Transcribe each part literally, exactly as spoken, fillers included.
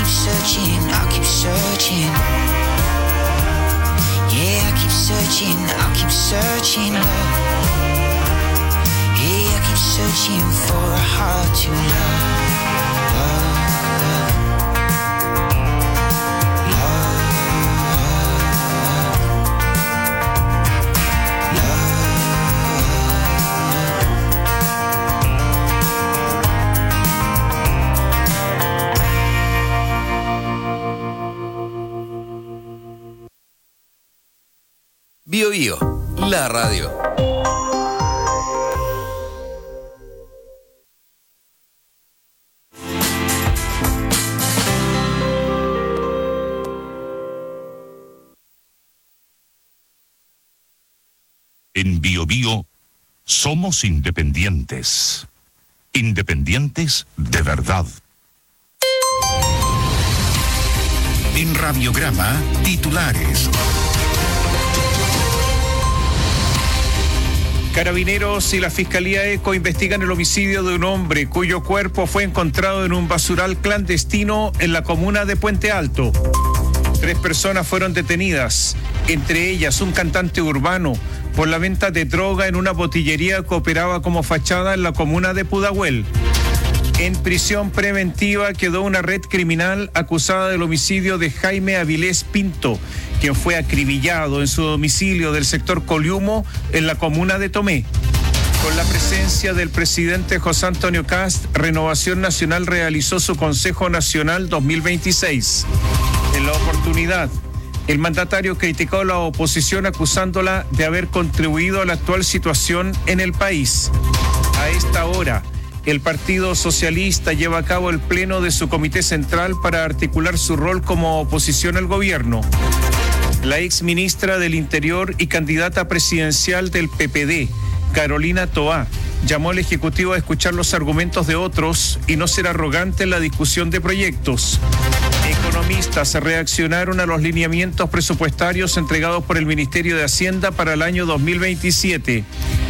searching, I'll keep searching. Yeah, I keep searching, I'll keep searching, love. Yeah, I keep searching for a heart to love, love. Bio Bio, la radio. En Bio Bio somos independientes. Independientes de verdad. En Radiograma, titulares. Carabineros y la Fiscalía ECO investigan el homicidio de un hombre cuyo cuerpo fue encontrado en un basural clandestino en la comuna de Puente Alto. Tres personas fueron detenidas, entre ellas un cantante urbano, por la venta de droga en una botillería que operaba como fachada en la comuna de Pudahuel. En prisión preventiva quedó una red criminal acusada del homicidio de Jaime Avilés Pinto, quien fue acribillado en su domicilio del sector Coliumo en la comuna de Tomé. Con la presencia del presidente José Antonio Kast, Renovación Nacional realizó su Consejo Nacional dos mil veintiséis. En la oportunidad, el mandatario criticó a la oposición acusándola de haber contribuido a la actual situación en el país. A esta hora, el Partido Socialista lleva a cabo el pleno de su comité central para articular su rol como oposición al gobierno. La ex ministra del Interior y candidata presidencial del P P D, Carolina Toá, llamó al Ejecutivo a escuchar los argumentos de otros y no ser arrogante en la discusión de proyectos. Economistas reaccionaron a los lineamientos presupuestarios entregados por el Ministerio de Hacienda para el año dos mil veintisiete.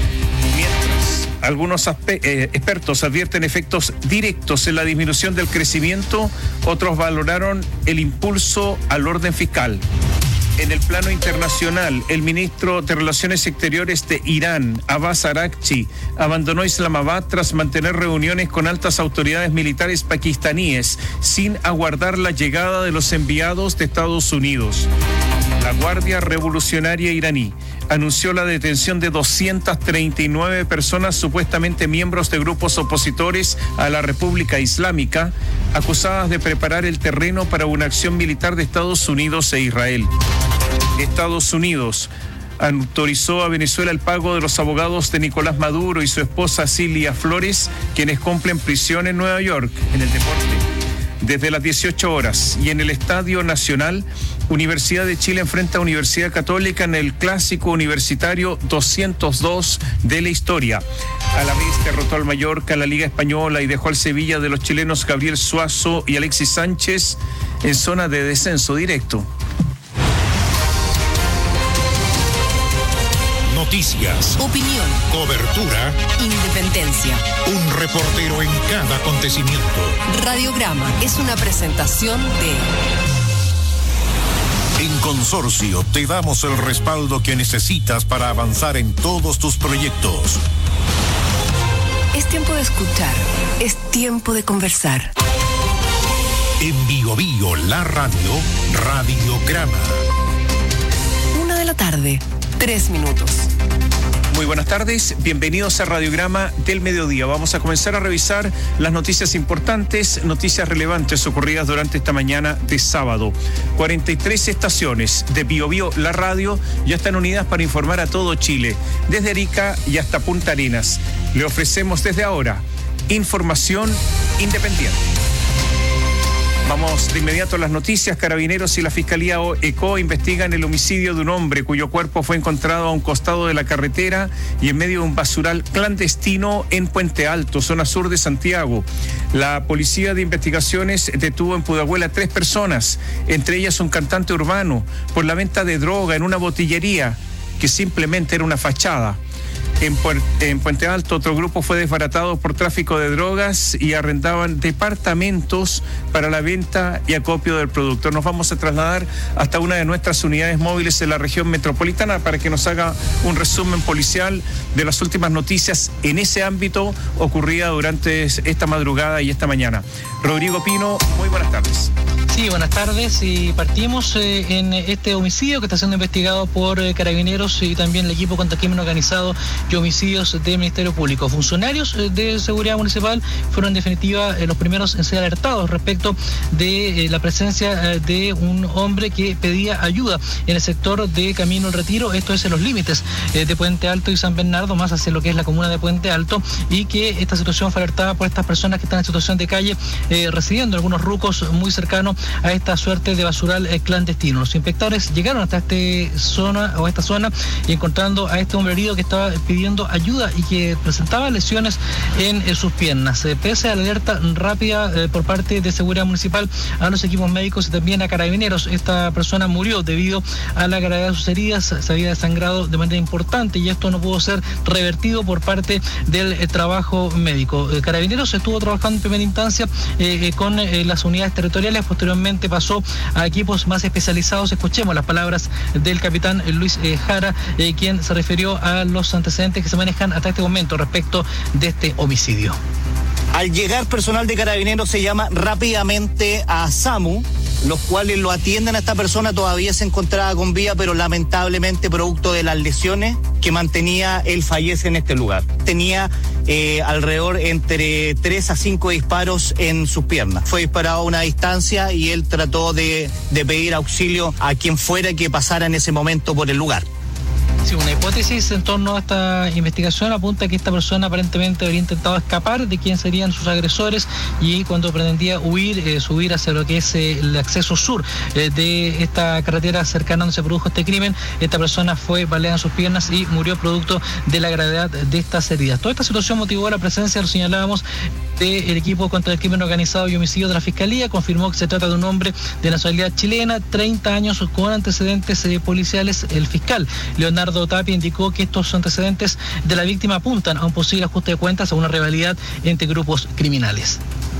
Mientras, algunos aspe- eh, expertos advierten efectos directos en la disminución del crecimiento, otros valoraron el impulso al orden fiscal. En el plano internacional, el ministro de Relaciones Exteriores de Irán, Abbas Araghchi, abandonó Islamabad tras mantener reuniones con altas autoridades militares pakistaníes sin aguardar la llegada de los enviados de Estados Unidos. La Guardia Revolucionaria iraní anunció la detención de doscientas treinta y nueve personas supuestamente miembros de grupos opositores a la República Islámica, acusadas de preparar el terreno para una acción militar de Estados Unidos e Israel. Estados Unidos autorizó a Venezuela el pago de los abogados de Nicolás Maduro y su esposa Cilia Flores, quienes cumplen prisión en Nueva York. En el deporte, desde las dieciocho horas y en el Estadio Nacional, Universidad de Chile enfrenta a Universidad Católica en el clásico universitario doscientos dos de la historia. A la vez derrotó al Mallorca en la Liga Española y dejó al Sevilla de los chilenos Gabriel Suazo y Alexis Sánchez en zona de descenso directo. Noticias, opinión, cobertura, independencia. Un reportero en cada acontecimiento. Radiograma es una presentación de... En Consorcio te damos el respaldo que necesitas para avanzar en todos tus proyectos. Es tiempo de escuchar, es tiempo de conversar. En Bio Bio, la radio, Radiograma. Una de la tarde, tres minutos. Muy buenas tardes, bienvenidos a Radiograma del Mediodía. Vamos a comenzar a revisar las noticias importantes, noticias relevantes ocurridas durante esta mañana de sábado. cuarenta y tres estaciones de Bio Bio, la radio, ya están unidas para informar a todo Chile, desde Arica y hasta Punta Arenas. Le ofrecemos desde ahora información independiente. Vamos de inmediato a las noticias. Carabineros y la Fiscalía ECO investigan el homicidio de un hombre cuyo cuerpo fue encontrado a un costado de la carretera y en medio de un basural clandestino en Puente Alto, zona sur de Santiago. La Policía de Investigaciones detuvo en Pudahuel a tres personas, entre ellas un cantante urbano, por la venta de droga en una botillería que simplemente era una fachada. En, Pu- en Puente Alto, otro grupo fue desbaratado por tráfico de drogas y arrendaban departamentos para la venta y acopio del producto. Nos vamos a trasladar hasta una de nuestras unidades móviles en la región metropolitana para que nos haga un resumen policial de las últimas noticias en ese ámbito ocurrida durante esta madrugada y esta mañana. Rodrigo Pino, muy buenas tardes. Sí, buenas tardes. Y partimos eh, en este homicidio que está siendo investigado por eh, Carabineros y también el equipo contra el crimen organizado y homicidios del Ministerio Público. Funcionarios eh, de seguridad municipal fueron en definitiva eh, los primeros en ser alertados respecto de eh, la presencia eh, de un hombre que pedía ayuda en el sector de Camino al Retiro, esto es en los límites eh, de Puente Alto y San Bernardo, más hacia lo que es la comuna de Puente Alto, y que esta situación fue alertada por estas personas que están en situación de calle eh, residiendo en algunos rucos muy cercanos a esta suerte de basural eh, clandestino. Los inspectores llegaron hasta esta zona o esta zona y encontrando a este hombre herido que estaba pidiendo ayuda y que presentaba lesiones en eh, sus piernas. Eh, pese a la alerta rápida eh, por parte de seguridad municipal a los equipos médicos y también a Carabineros, esta persona murió debido a la gravedad de sus heridas, se había desangrado de manera importante y esto no pudo ser revertido por parte del eh, trabajo médico. Eh, Carabineros estuvo trabajando en primera instancia eh, eh, con eh, las unidades territoriales, posteriormente pasó a equipos más especializados. Escuchemos las palabras del capitán Luis eh, Jara, eh, quien se refirió a los antecedentes que se manejan hasta este momento respecto de este homicidio. Al llegar personal de Carabineros se llama rápidamente a SAMU, los cuales lo atienden a esta persona, todavía se encontraba con vida, pero lamentablemente producto de las lesiones que mantenía, él fallece en este lugar. Tenía eh, alrededor entre tres a cinco disparos en sus piernas. Fue disparado a una distancia y él trató de, de pedir auxilio a quien fuera que pasara en ese momento por el lugar. Sí, una hipótesis en torno a esta investigación apunta que esta persona aparentemente habría intentado escapar de quién serían sus agresores y cuando pretendía huir, eh, subir hacia lo que es eh, el acceso sur eh, de esta carretera cercana donde se produjo este crimen, esta persona fue baleada en sus piernas y murió producto de la gravedad de estas heridas. Toda esta situación motivó la presencia, lo señalábamos, del equipo contra el crimen organizado y homicidio de la Fiscalía. Confirmó que se trata de un hombre de nacionalidad chilena, treinta años, con antecedentes eh, policiales. El fiscal Leonardo Tapia indicó que estos antecedentes de la víctima apuntan a un posible ajuste de cuentas, a una rivalidad entre grupos criminales.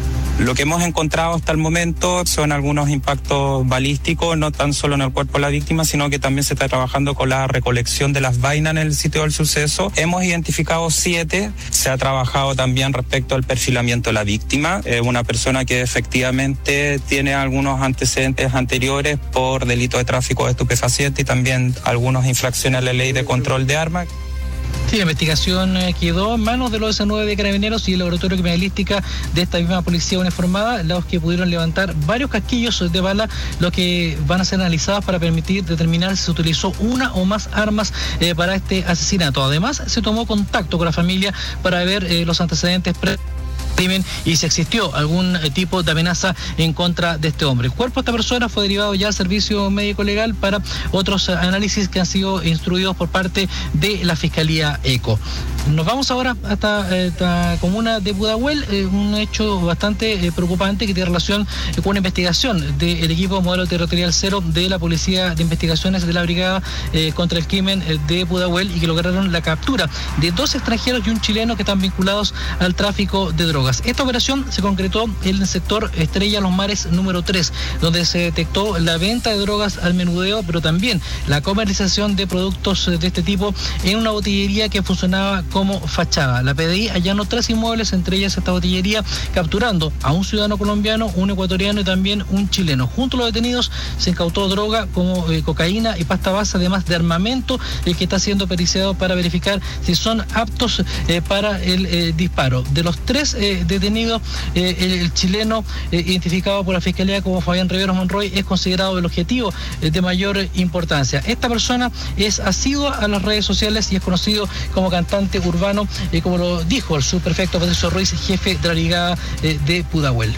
Lo que hemos encontrado hasta el momento son algunos impactos balísticos, no tan solo en el cuerpo de la víctima, sino que también se está trabajando con la recolección de las vainas en el sitio del suceso. Hemos identificado siete, se ha trabajado también respecto al perfilamiento de la víctima, eh, una persona que efectivamente tiene algunos antecedentes anteriores por delito de tráfico de estupefacientes y también algunas infracciones a la ley de control de armas. Sí, la investigación quedó en manos de los S nueve de Carabineros y el laboratorio criminalística de esta misma policía uniformada, los que pudieron levantar varios casquillos de bala, los que van a ser analizados para permitir determinar si se utilizó una o más armas eh, para este asesinato. Además, se tomó contacto con la familia para ver eh, los antecedentes pre crimen y si existió algún tipo de amenaza en contra de este hombre. El cuerpo de esta persona fue derivado ya al servicio médico legal para otros análisis que han sido instruidos por parte de la Fiscalía ECO. Nos vamos ahora hasta esta comuna de Pudahuel, eh, un hecho bastante eh, preocupante que tiene relación eh, con una investigación del equipo modelo territorial cero de la Policía de Investigaciones de la Brigada eh, contra el Crimen eh, de Pudahuel y que lograron la captura de dos extranjeros y un chileno que están vinculados al tráfico de drogas. Esta operación se concretó en el sector Estrella Los Mares número tres, donde se detectó la venta de drogas al menudeo, pero también la comercialización de productos de este tipo en una botillería que funcionaba como fachada. La P D I allanó tres inmuebles, entre ellas esta botillería, capturando a un ciudadano colombiano, un ecuatoriano y también un chileno. Junto a los detenidos se incautó droga como eh, cocaína y pasta base, además de armamento eh, que está siendo periciado para verificar si son aptos eh, para el eh, disparo. De los tres eh, detenido, eh, el, el chileno eh, identificado por la Fiscalía como Fabián Riveros Monroy es considerado el objetivo eh, de mayor importancia. Esta persona es asidua a las redes sociales y es conocido como cantante urbano, eh, como lo dijo el subprefecto Patricio Ruiz, jefe de la brigada eh, de Pudahuel.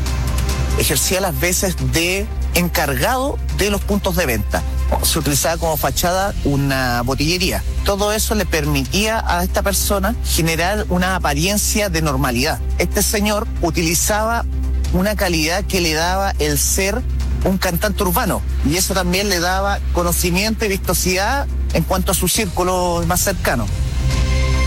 Ejercía las veces de encargado de los puntos de venta. Se utilizaba como fachada una botillería. Todo eso le permitía a esta persona generar una apariencia de normalidad. Este señor utilizaba una calidad que le daba el ser un cantante urbano y eso también le daba conocimiento y vistosidad en cuanto a su círculo más cercano.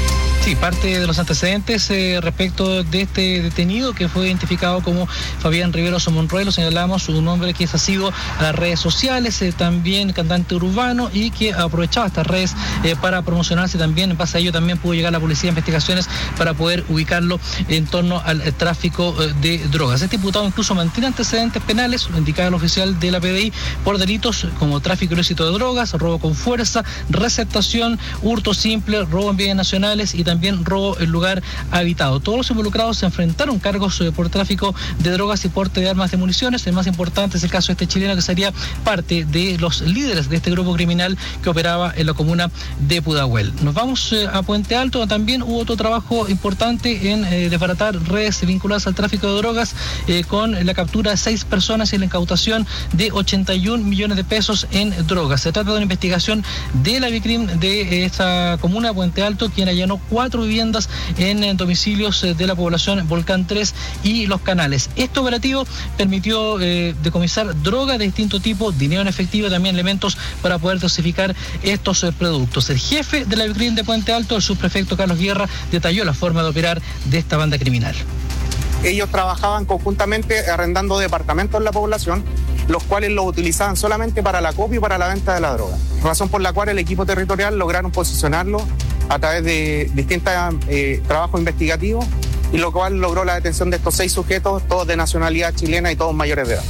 Sí, parte de los antecedentes eh, respecto de este detenido que fue identificado como Fabián Riveros Monroy, lo señalamos, un hombre que es asiduo a las redes sociales, eh, también cantante urbano y que aprovechaba estas redes eh, para promocionarse también. En base a ello también pudo llegar la policía de investigaciones para poder ubicarlo en torno al eh, tráfico eh, de drogas. Este imputado incluso mantiene antecedentes penales, lo indicaba el oficial de la P D I, por delitos como tráfico ilícito de drogas, robo con fuerza, receptación, hurto simple, robo en bienes nacionales y también robo en lugar habitado. Todos los involucrados se enfrentaron cargos eh, por tráfico de drogas y porte de armas de municiones. El más importante es el caso de este chileno que sería parte de los líderes de este grupo criminal que operaba en la comuna de Pudahuel. Nos vamos eh, a Puente Alto. También hubo otro trabajo importante en eh, desbaratar redes vinculadas al tráfico de drogas eh, con la captura de seis personas y la incautación de ochenta y un millones de pesos en drogas. Se trata de una investigación de la Vicrim de eh, esta comuna de Puente Alto, quien allanó cuatro viviendas en, en domicilios eh, de la población Volcán tres y Los Canales. Este operativo permitió eh, decomisar droga de distinto tipo, dinero en efectivo y también elementos para poder dosificar estos eh, productos. El jefe de la Vicrim de Puente Alto, el subprefecto Carlos Guerra, detalló la forma de operar de esta banda criminal. Ellos trabajaban conjuntamente arrendando departamentos en la población, los cuales los utilizaban solamente para la copia y para la venta de la droga. Razón por la cual el equipo territorial lograron posicionarlo a través de distintos eh, trabajos investigativos, y lo cual logró la detención de estos seis sujetos, todos de nacionalidad chilena y todos mayores de edad.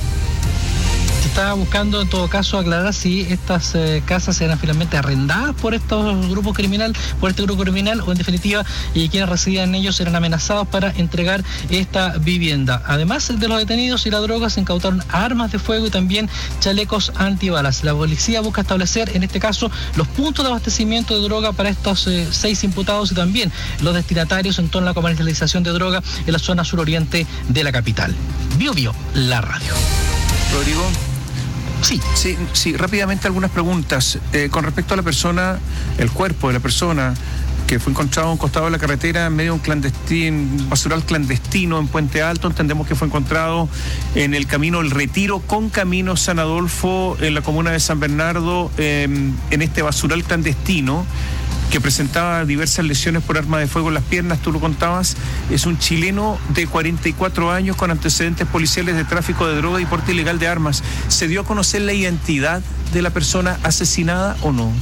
Estaba buscando en todo caso aclarar si estas eh, casas eran finalmente arrendadas por estos grupos criminal, por este grupo criminal, o en definitiva y quienes residían en ellos eran amenazados para entregar esta vivienda. Además de los detenidos y la droga, se incautaron armas de fuego y también chalecos antibalas. La policía busca establecer en este caso los puntos de abastecimiento de droga para estos eh, seis imputados y también los destinatarios en torno a la comercialización de droga en la zona suroriente de la capital. Bio Bio, la radio. Rodrigo. Sí. Sí, sí, rápidamente algunas preguntas. Eh, con respecto a la persona, el cuerpo de la persona que fue encontrado a un costado de la carretera en medio de un clandestino, basural clandestino en Puente Alto, entendemos que fue encontrado en el camino El Retiro con camino San Adolfo en la comuna de San Bernardo, eh, en este basural clandestino, que presentaba diversas lesiones por arma de fuego en las piernas, tú lo contabas. Es un chileno de cuarenta y cuatro años con antecedentes policiales de tráfico de droga y porte ilegal de armas. ¿Se dio a conocer la identidad de la persona asesinada o no?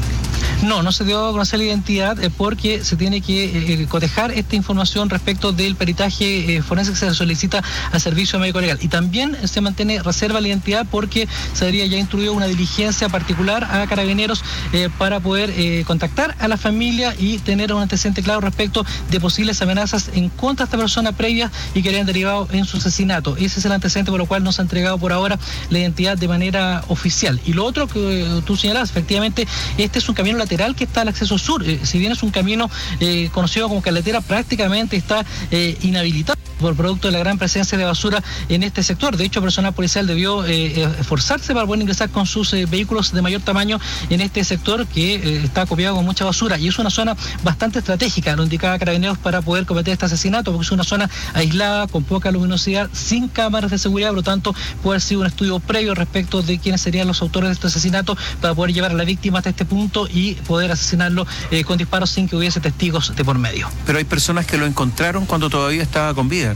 No, no se dio a conocer la identidad eh, porque se tiene que eh, cotejar esta información respecto del peritaje eh, forense que se solicita al servicio médico legal. Y también se mantiene reserva la identidad porque se habría ya instruido una diligencia particular a Carabineros eh, para poder eh, contactar a la familia y tener un antecedente claro respecto de posibles amenazas en contra de esta persona previa y que habrían derivado en su asesinato. Ese es el antecedente por lo cual no se ha entregado por ahora la identidad de manera oficial. Y lo otro que eh, tú señalabas, efectivamente, este es un camino lateral que está al acceso sur. Eh, si bien es un camino eh, conocido como carretera, prácticamente está eh, inhabilitado por producto de la gran presencia de basura en este sector. De hecho, el personal policial debió eh, esforzarse para poder ingresar con sus eh, vehículos de mayor tamaño en este sector que eh, está acopiado con mucha basura, y es una zona bastante estratégica, lo indicaba Carabineros, para poder cometer este asesinato, porque es una zona aislada, con poca luminosidad, sin cámaras de seguridad. Por lo tanto, puede haber sido un estudio previo respecto de quiénes serían los autores de este asesinato para poder llevar a la víctima hasta este punto y poder asesinarlo eh, con disparos sin que hubiese testigos de por medio. Pero hay personas que lo encontraron cuando todavía estaba con vida.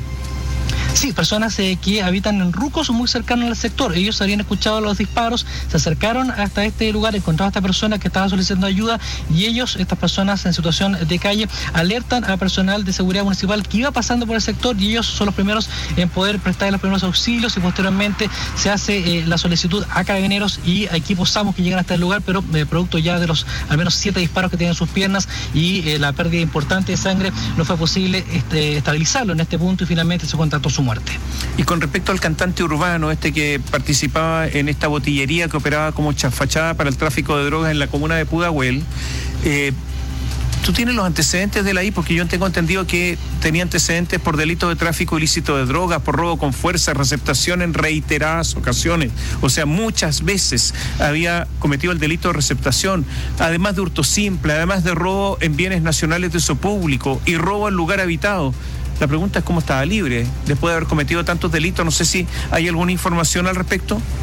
Sí, personas eh, que habitan en Rucos muy cercanos al sector. Ellos habían escuchado los disparos, se acercaron hasta este lugar, encontraron a esta persona que estaba solicitando ayuda, y ellos, estas personas en situación de calle, alertan a personal de seguridad municipal que iba pasando por el sector, y ellos son los primeros en poder prestar los primeros auxilios, y posteriormente se hace eh, la solicitud a Carabineros y a equipos SAMU que llegan hasta el lugar, pero eh, producto ya de los al menos siete disparos que tienen en sus piernas y eh, la pérdida importante de sangre, no fue posible este, estabilizarlo en este punto y finalmente se contactó su muerte. Y con respecto al cantante urbano, este que participaba en esta botillería que operaba como fachada para el tráfico de drogas en la comuna de Pudahuel, eh, ¿tú tienes los antecedentes de él ahí? Porque yo tengo entendido que tenía antecedentes por delito de tráfico ilícito de drogas, por robo con fuerza, receptación en reiteradas ocasiones. O sea, muchas veces había cometido el delito de receptación, además de hurto simple, además de robo en bienes nacionales de uso público y robo en lugar habitado. La pregunta es cómo estaba libre después de haber cometido tantos delitos. No sé si hay alguna información al respecto.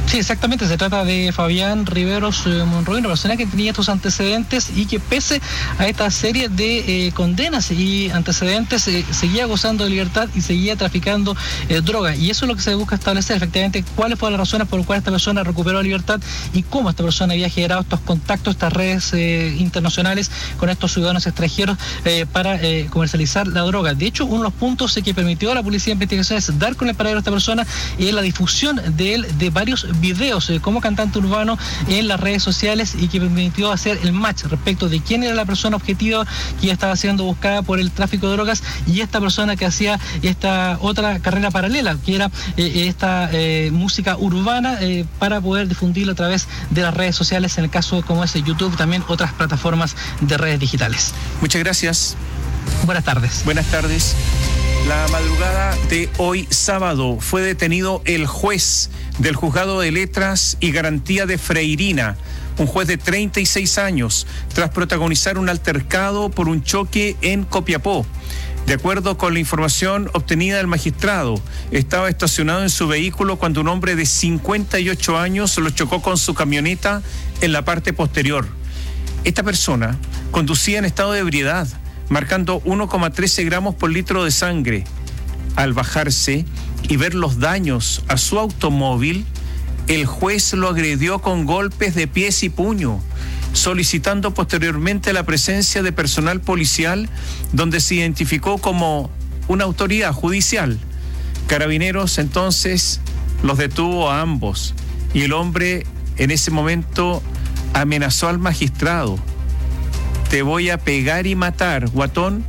Sí, exactamente, se trata de Fabián Riveros eh, Monroy, una persona que tenía estos antecedentes y que pese a esta serie de eh, condenas y antecedentes eh, seguía gozando de libertad y seguía traficando eh, droga, y eso es lo que se busca establecer, efectivamente, cuáles fueron las razones por las cuales esta persona recuperó la libertad y cómo esta persona había generado estos contactos, estas redes eh, internacionales con estos ciudadanos extranjeros eh, para eh, comercializar la droga. De hecho, uno de los puntos eh, que permitió a la Policía de Investigación es dar con el paradero de esta persona y la difusión de él de varios videos eh, como cantante urbano en las redes sociales, y que permitió hacer el match respecto de quién era la persona objetiva que estaba siendo buscada por el tráfico de drogas y esta persona que hacía esta otra carrera paralela, que era eh, esta eh, música urbana eh, para poder difundirlo a través de las redes sociales, en el caso como es YouTube, también otras plataformas de redes digitales. Muchas gracias. Buenas tardes. Buenas tardes. La madrugada de hoy sábado fue detenido el juez del Juzgado de Letras y Garantía de Freirina, un juez de treinta y seis años, tras protagonizar un altercado por un choque en Copiapó. De acuerdo con la información obtenida del magistrado, estaba estacionado en su vehículo cuando un hombre de cincuenta y ocho años lo chocó con su camioneta en la parte posterior. Esta persona conducía en estado de ebriedad, marcando uno coma trece gramos por litro de sangre. Al bajarse y ver los daños a su automóvil, el juez lo agredió con golpes de pies y puño, solicitando posteriormente la presencia de personal policial, donde se identificó como una autoridad judicial. Carabineros entonces los detuvo a ambos y el hombre en ese momento amenazó al magistrado: te voy a pegar y matar, guatón.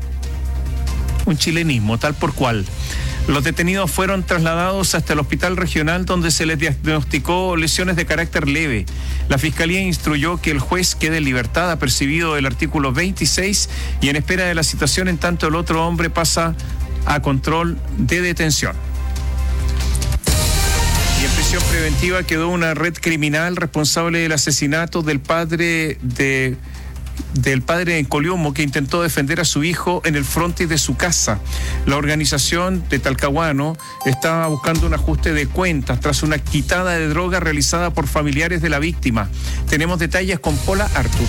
Un chilenismo tal por cual. Los detenidos fueron trasladados hasta el hospital regional, donde se les diagnosticó lesiones de carácter leve. La Fiscalía instruyó que el juez quede en libertad, apercibido el artículo veintiséis, y en espera de la citación, en tanto el otro hombre pasa a control de detención. Y en prisión preventiva quedó una red criminal responsable del asesinato del padre de... del padre en Coliumo, que intentó defender a su hijo en el frontis de su casa. La organización de Talcahuano estaba buscando un ajuste de cuentas tras una quitada de droga realizada por familiares de la víctima. Tenemos detalles con Paula Artur.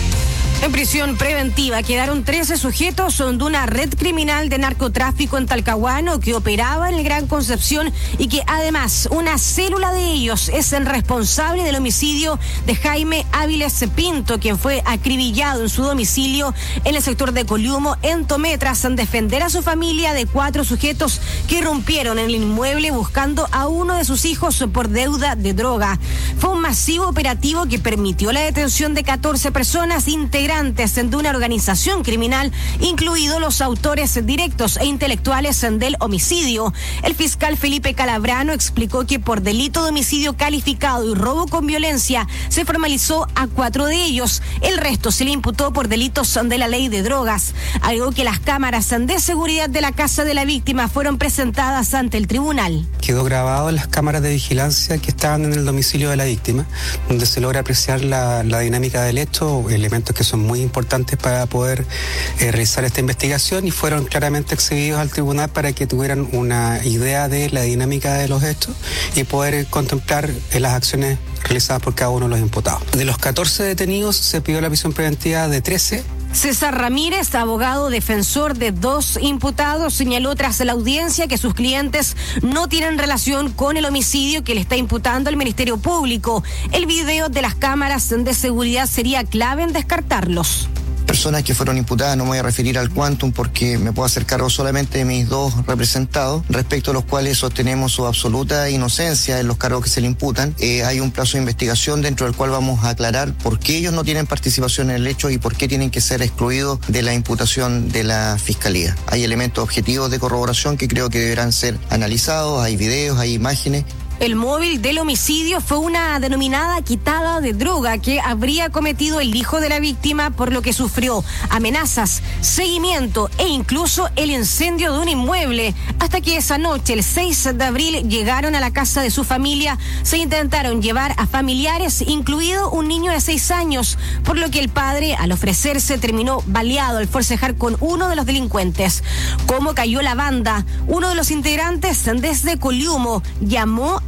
En prisión preventiva quedaron trece sujetos de una red criminal de narcotráfico en Talcahuano que operaba en el Gran Concepción y que además una célula de ellos es el responsable del homicidio de Jaime Áviles Pinto, quien fue acribillado en su domicilio en el sector de Coliumo, en Tomé, tras defender a su familia de cuatro sujetos que irrumpieron en el inmueble buscando a uno de sus hijos por deuda de droga. Fue un masivo operativo que permitió la detención de catorce personas integrantes de una organización criminal, incluidos los autores directos e intelectuales del homicidio. El fiscal Felipe Calabrano explicó que por delito de homicidio calificado y robo con violencia se formalizó a cuatro de ellos. El resto se le imputó por delitos de la ley de drogas. Algo que las cámaras de seguridad de la casa de la víctima fueron presentadas ante el tribunal. Quedó grabado en las cámaras de vigilancia que estaban en el domicilio de la víctima, donde se logra apreciar la, la dinámica del hecho, elementos que son muy importantes para poder eh, realizar esta investigación, y fueron claramente exhibidos al tribunal para que tuvieran una idea de la dinámica de los hechos y poder eh, contemplar eh, las acciones realizadas por cada uno de los imputados. De los catorce detenidos se pidió la prisión preventiva de trece. César Ramírez, abogado defensor de dos imputados, señaló tras la audiencia que sus clientes no tienen relación con el homicidio que le está imputando el Ministerio Público. El video de las cámaras de seguridad sería clave en descartarlos. Personas que fueron imputadas, no me voy a referir al quantum porque me puedo hacer cargo solamente de mis dos representados, respecto a los cuales sostenemos su absoluta inocencia en los cargos que se le imputan. Eh, hay un plazo de investigación dentro del cual vamos a aclarar por qué ellos no tienen participación en el hecho y por qué tienen que ser excluidos de la imputación de la Fiscalía. Hay elementos objetivos de corroboración que creo que deberán ser analizados, hay videos, hay imágenes. El móvil del homicidio fue una denominada quitada de droga que habría cometido el hijo de la víctima, por lo que sufrió amenazas, seguimiento e incluso el incendio de un inmueble, hasta que esa noche, el seis de abril, llegaron a la casa de su familia, se intentaron llevar a familiares, incluido un niño de seis años, por lo que el padre, al ofrecerse, terminó baleado al forcejar con uno de los delincuentes. ¿Cómo cayó la banda? Uno de los integrantes desde Coliumo llamó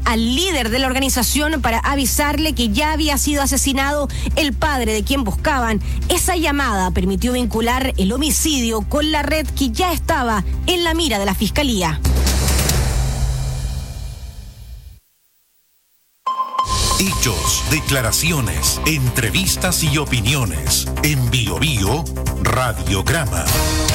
al líder de la organización para avisarle que ya había sido asesinado el padre de quien buscaban. Esa llamada permitió vincular el homicidio con la red que ya estaba en la mira de la Fiscalía. Hechos, declaraciones, entrevistas y opiniones. En Bio Bio, Radiograma.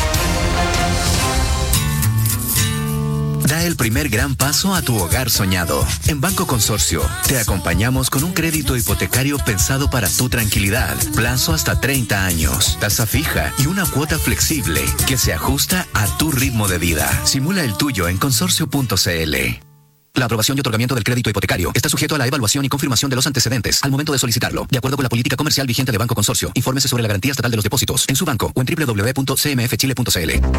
Da el primer gran paso a tu hogar soñado. En Banco Consorcio, te acompañamos con un crédito hipotecario pensado para tu tranquilidad. Plazo hasta treinta años, tasa fija y una cuota flexible que se ajusta a tu ritmo de vida. Simula el tuyo en consorcio punto c l. La aprobación y otorgamiento del crédito hipotecario está sujeto a la evaluación y confirmación de los antecedentes al momento de solicitarlo, de acuerdo con la política comercial vigente de Banco Consorcio. Infórmese sobre la garantía estatal de los depósitos en su banco o en doble u doble u doble u punto c m f chile punto c l.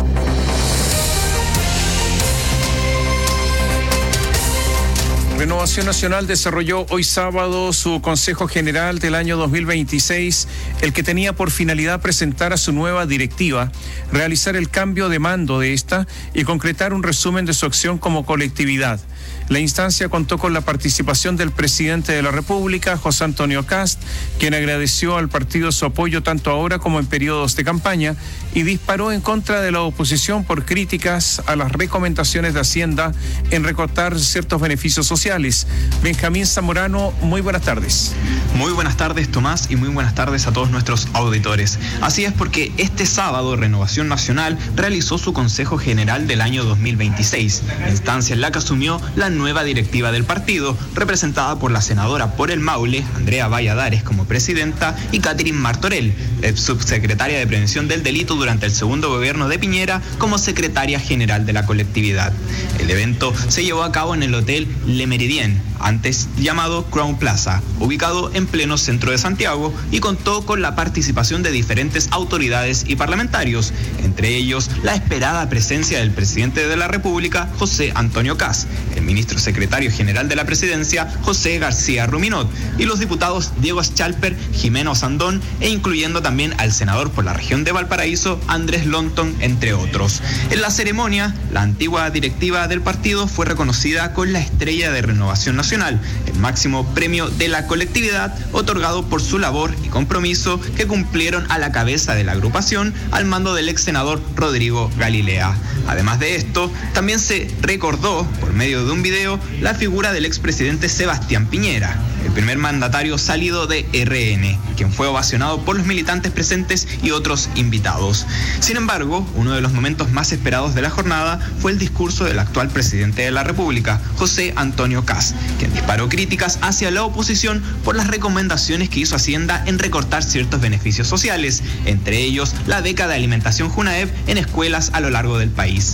Renovación Nacional desarrolló hoy sábado su Consejo General del año dos mil veintiséis, el que tenía por finalidad presentar a su nueva directiva, realizar el cambio de mando de esta y concretar un resumen de su acción como colectividad. La instancia contó con la participación del presidente de la República, José Antonio Kast, quien agradeció al partido su apoyo tanto ahora como en periodos de campaña y disparó en contra de la oposición por críticas a las recomendaciones de Hacienda en recortar ciertos beneficios sociales. Benjamín Zamorano, muy buenas tardes. Muy buenas tardes, Tomás, y muy buenas tardes a todos nuestros auditores. Así es, porque este sábado Renovación Nacional realizó su Consejo General del año dos mil veintiséis, instancia en la que asumió la nueva directiva del partido, representada por la senadora por el Maule, Andrea Valladares, como presidenta, y Catherine Martorell, subsecretaria de Prevención del Delito durante el segundo gobierno de Piñera, como secretaria general de la colectividad. El evento se llevó a cabo en el Hotel Le Meridien, antes llamado Crown Plaza, ubicado en pleno centro de Santiago, y contó con la participación de diferentes autoridades y parlamentarios, entre ellos la esperada presencia del presidente de la República, José Antonio Kast, el ministro secretario general de la presidencia, José García Ruminot, y los diputados Diego Schalper, Jimeno Sandón, e incluyendo también al senador por la región de Valparaíso, Andrés Lonton, entre otros. En la ceremonia, la antigua directiva del partido fue reconocida con la Estrella de Renovación Nacional, el máximo premio de la colectividad, otorgado por su labor y compromiso que cumplieron a la cabeza de la agrupación al mando del ex senador Rodrigo Galilea. Además de esto, también se recordó, por medio de un video, la figura del expresidente Sebastián Piñera, el primer mandatario salido de R N, quien fue ovacionado por los militantes presentes y otros invitados. Sin embargo, uno de los momentos más esperados de la jornada fue el discurso del actual presidente de la República, José Antonio Kast, quien disparó críticas hacia la oposición por las recomendaciones que hizo Hacienda en recortar ciertos beneficios sociales, entre ellos la beca de alimentación Junaev en escuelas a lo largo del país.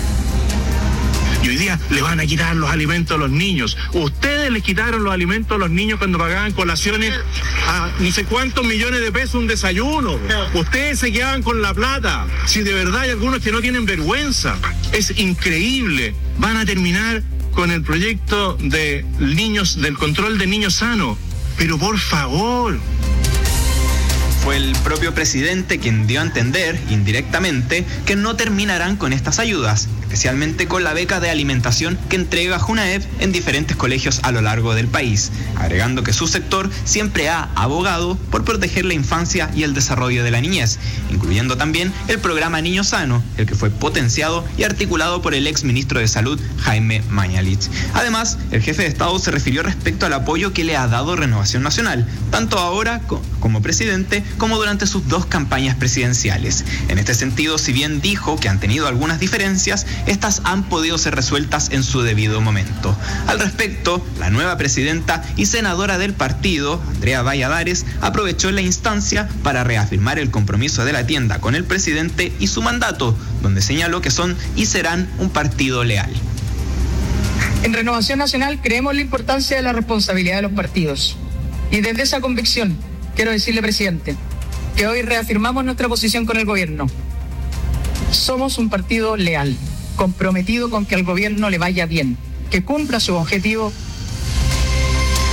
Y hoy día le van a quitar los alimentos a los niños. Ustedes les quitaron los alimentos a los niños cuando pagaban colaciones a ni sé cuántos millones de pesos un desayuno. Ustedes se quedaban con la plata. Si de verdad hay algunos que no tienen vergüenza, es increíble. Van a terminar con el proyecto de niños, del control de niños sanos. Pero por favor. Fue el propio presidente quien dio a entender, indirectamente, que no terminarán con estas ayudas, especialmente con la beca de alimentación que entrega Junaev en diferentes colegios a lo largo del país, agregando que su sector siempre ha abogado por proteger la infancia y el desarrollo de la niñez, incluyendo también el programa Niño Sano, el que fue potenciado y articulado por el ex ministro de Salud, Jaime Mañalich. Además, el jefe de Estado se refirió respecto al apoyo que le ha dado Renovación Nacional, tanto ahora como presidente, como durante sus dos campañas presidenciales. En este sentido, si bien dijo que han tenido algunas diferencias, estas han podido ser resueltas en su debido momento. Al respecto, la nueva presidenta y senadora del partido, Andrea Valladares, aprovechó la instancia para reafirmar el compromiso de la tienda con el presidente y su mandato, donde señaló que son y serán un partido leal. En Renovación Nacional creemos la importancia de la responsabilidad de los partidos. Y desde esa convicción, quiero decirle, presidente, que hoy reafirmamos nuestra posición con el gobierno. Somos un partido leal, comprometido con que al gobierno le vaya bien, que cumpla su objetivo.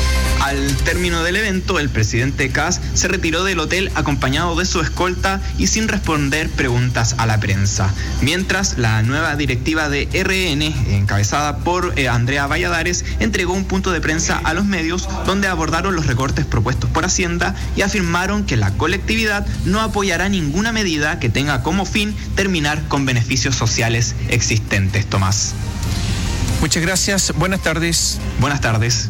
Al término del evento, el presidente Kast se retiró del hotel acompañado de su escolta y sin responder preguntas a la prensa. Mientras, la nueva directiva de R N, encabezada por eh, Andrea Valladares, entregó un punto de prensa a los medios donde abordaron los recortes propuestos por Hacienda y afirmaron que la colectividad no apoyará ninguna medida que tenga como fin terminar con beneficios sociales existentes. Tomás. Muchas gracias. Buenas tardes. Buenas tardes.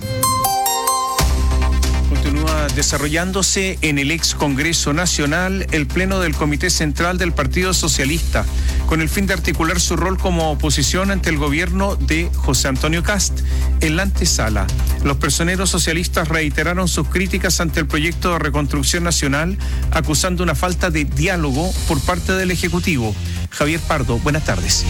Continúa desarrollándose en el ex Congreso Nacional el pleno del Comité Central del Partido Socialista, con el fin de articular su rol como oposición ante el gobierno de José Antonio Kast. En la antesala, los personeros socialistas reiteraron sus críticas ante el proyecto de reconstrucción nacional, acusando una falta de diálogo por parte del Ejecutivo. Javier Pardo, buenas tardes.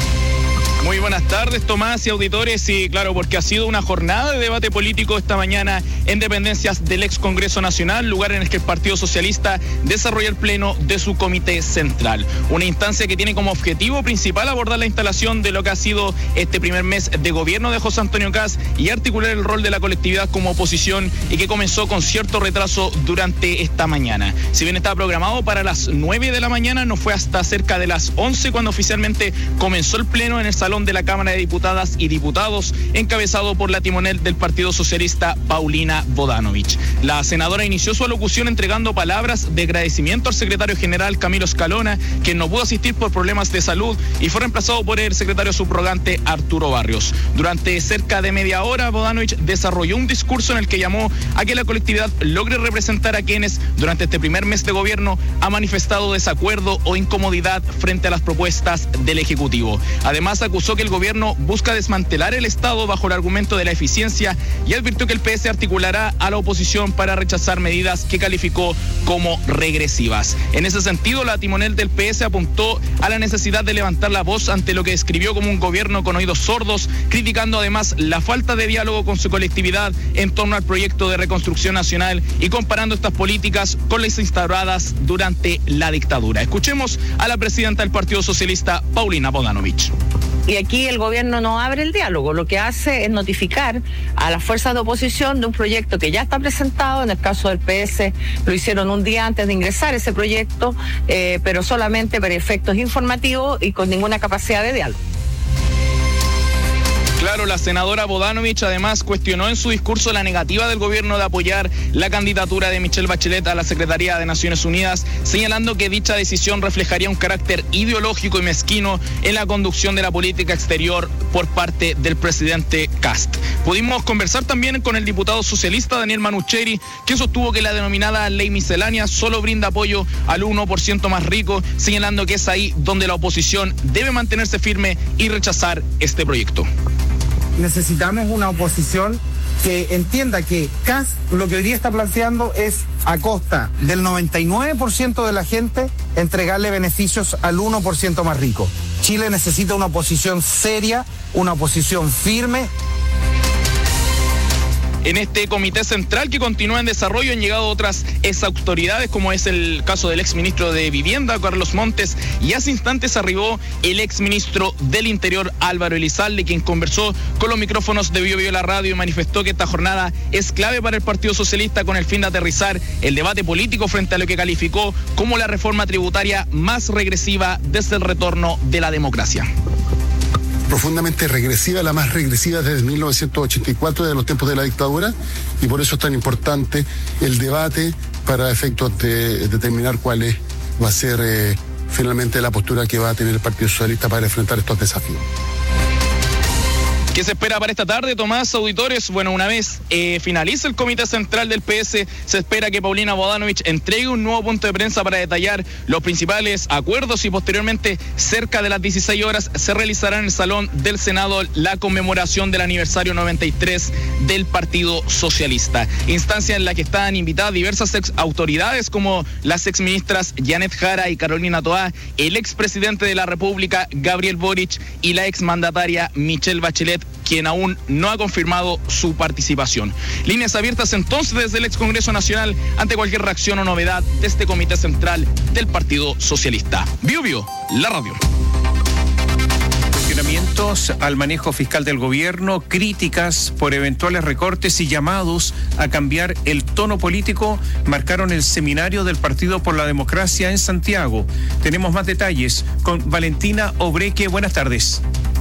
Muy buenas tardes, Tomás y auditores, y claro, porque ha sido una jornada de debate político esta mañana en dependencias del ex Congreso Nacional, lugar en el que el Partido Socialista desarrolla el pleno de su comité central. Una instancia que tiene como objetivo principal abordar la instalación de lo que ha sido este primer mes de gobierno de José Antonio Kast y articular el rol de la colectividad como oposición, y que comenzó con cierto retraso durante esta mañana. Si bien estaba programado para las nueve de la mañana, no fue hasta cerca de las once cuando oficialmente comenzó el pleno en el Salón de la Cámara de Diputadas y Diputados, encabezado por la timonel del Partido Socialista, Paulina Bodanovich. La senadora inició su alocución entregando palabras de agradecimiento al secretario general Camilo Escalona, quien no pudo asistir por problemas de salud y fue reemplazado por el secretario subrogante Arturo Barrios. Durante cerca de media hora, Bodanovich desarrolló un discurso en el que llamó a que la colectividad logre representar a quienes durante este primer mes de gobierno ha manifestado desacuerdo o incomodidad frente a las propuestas del Ejecutivo. Además, acusó que el gobierno busca desmantelar el Estado bajo el argumento de la eficiencia y advirtió que el P S articulará a la oposición para rechazar medidas que calificó como regresivas. En ese sentido, la timonel del P S apuntó a la necesidad de levantar la voz ante lo que describió como un gobierno con oídos sordos, criticando además la falta de diálogo con su colectividad en torno al proyecto de reconstrucción nacional y comparando estas políticas con las instauradas durante la dictadura. Escuchemos a la presidenta del Partido Socialista, Paulina Bodanovich. Y aquí el gobierno no abre el diálogo, lo que hace es notificar a las fuerzas de oposición de un proyecto que ya está presentado. En el caso del P S lo hicieron un día antes de ingresar ese proyecto, eh, pero solamente para efectos informativos y con ninguna capacidad de diálogo. Claro, la senadora Bodanovich además cuestionó en su discurso la negativa del gobierno de apoyar la candidatura de Michelle Bachelet a la Secretaría de Naciones Unidas, señalando que dicha decisión reflejaría un carácter ideológico y mezquino en la conducción de la política exterior por parte del presidente Kast. Pudimos conversar también con el diputado socialista Daniel Manucheri, que sostuvo que la denominada ley miscelánea solo brinda apoyo al uno por ciento más rico, señalando que es ahí donde la oposición debe mantenerse firme y rechazar este proyecto. Necesitamos una oposición que entienda que Kast lo que hoy día está planteando es, a costa del noventa y nueve por ciento de la gente, entregarle beneficios al uno por ciento más rico. Chile necesita una oposición seria, una oposición firme. En este comité central que continúa en desarrollo han llegado otras exautoridades, como es el caso del exministro de Vivienda, Carlos Montes, y hace instantes arribó el exministro del Interior, Álvaro Elizalde, quien conversó con los micrófonos de Bio Bio La Radio y manifestó que esta jornada es clave para el Partido Socialista con el fin de aterrizar el debate político frente a lo que calificó como la reforma tributaria más regresiva desde el retorno de la democracia. Profundamente regresiva, la más regresiva desde mil novecientos ochenta y cuatro, de los tiempos de la dictadura, y por eso es tan importante el debate para efectos de determinar cuál es, va a ser eh, finalmente la postura que va a tener el Partido Socialista para enfrentar estos desafíos. ¿Qué se espera para esta tarde, Tomás, auditores? Bueno, una vez eh, finalice el comité central del P S, se espera que Paulina Bodanovich entregue un nuevo punto de prensa para detallar los principales acuerdos y posteriormente, cerca de las dieciséis horas, se realizará en el Salón del Senado la conmemoración del aniversario noventa y tres del Partido Socialista. Instancia en la que están invitadas diversas ex autoridades como las exministras Janet Jara y Carolina Toá, el expresidente de la República, Gabriel Boric, y la exmandataria Michelle Bachelet, quien aún no ha confirmado su participación. Líneas abiertas entonces desde el ex Congreso Nacional ante cualquier reacción o novedad de este comité central del Partido Socialista. Bio Bio, la radio. cuestionamientos al manejo fiscal del gobierno, críticas por eventuales recortes y llamados a cambiar el tono político marcaron el seminario del Partido por la Democracia en Santiago. Tenemos más detalles con Valentina Obreque. Buenas tardes.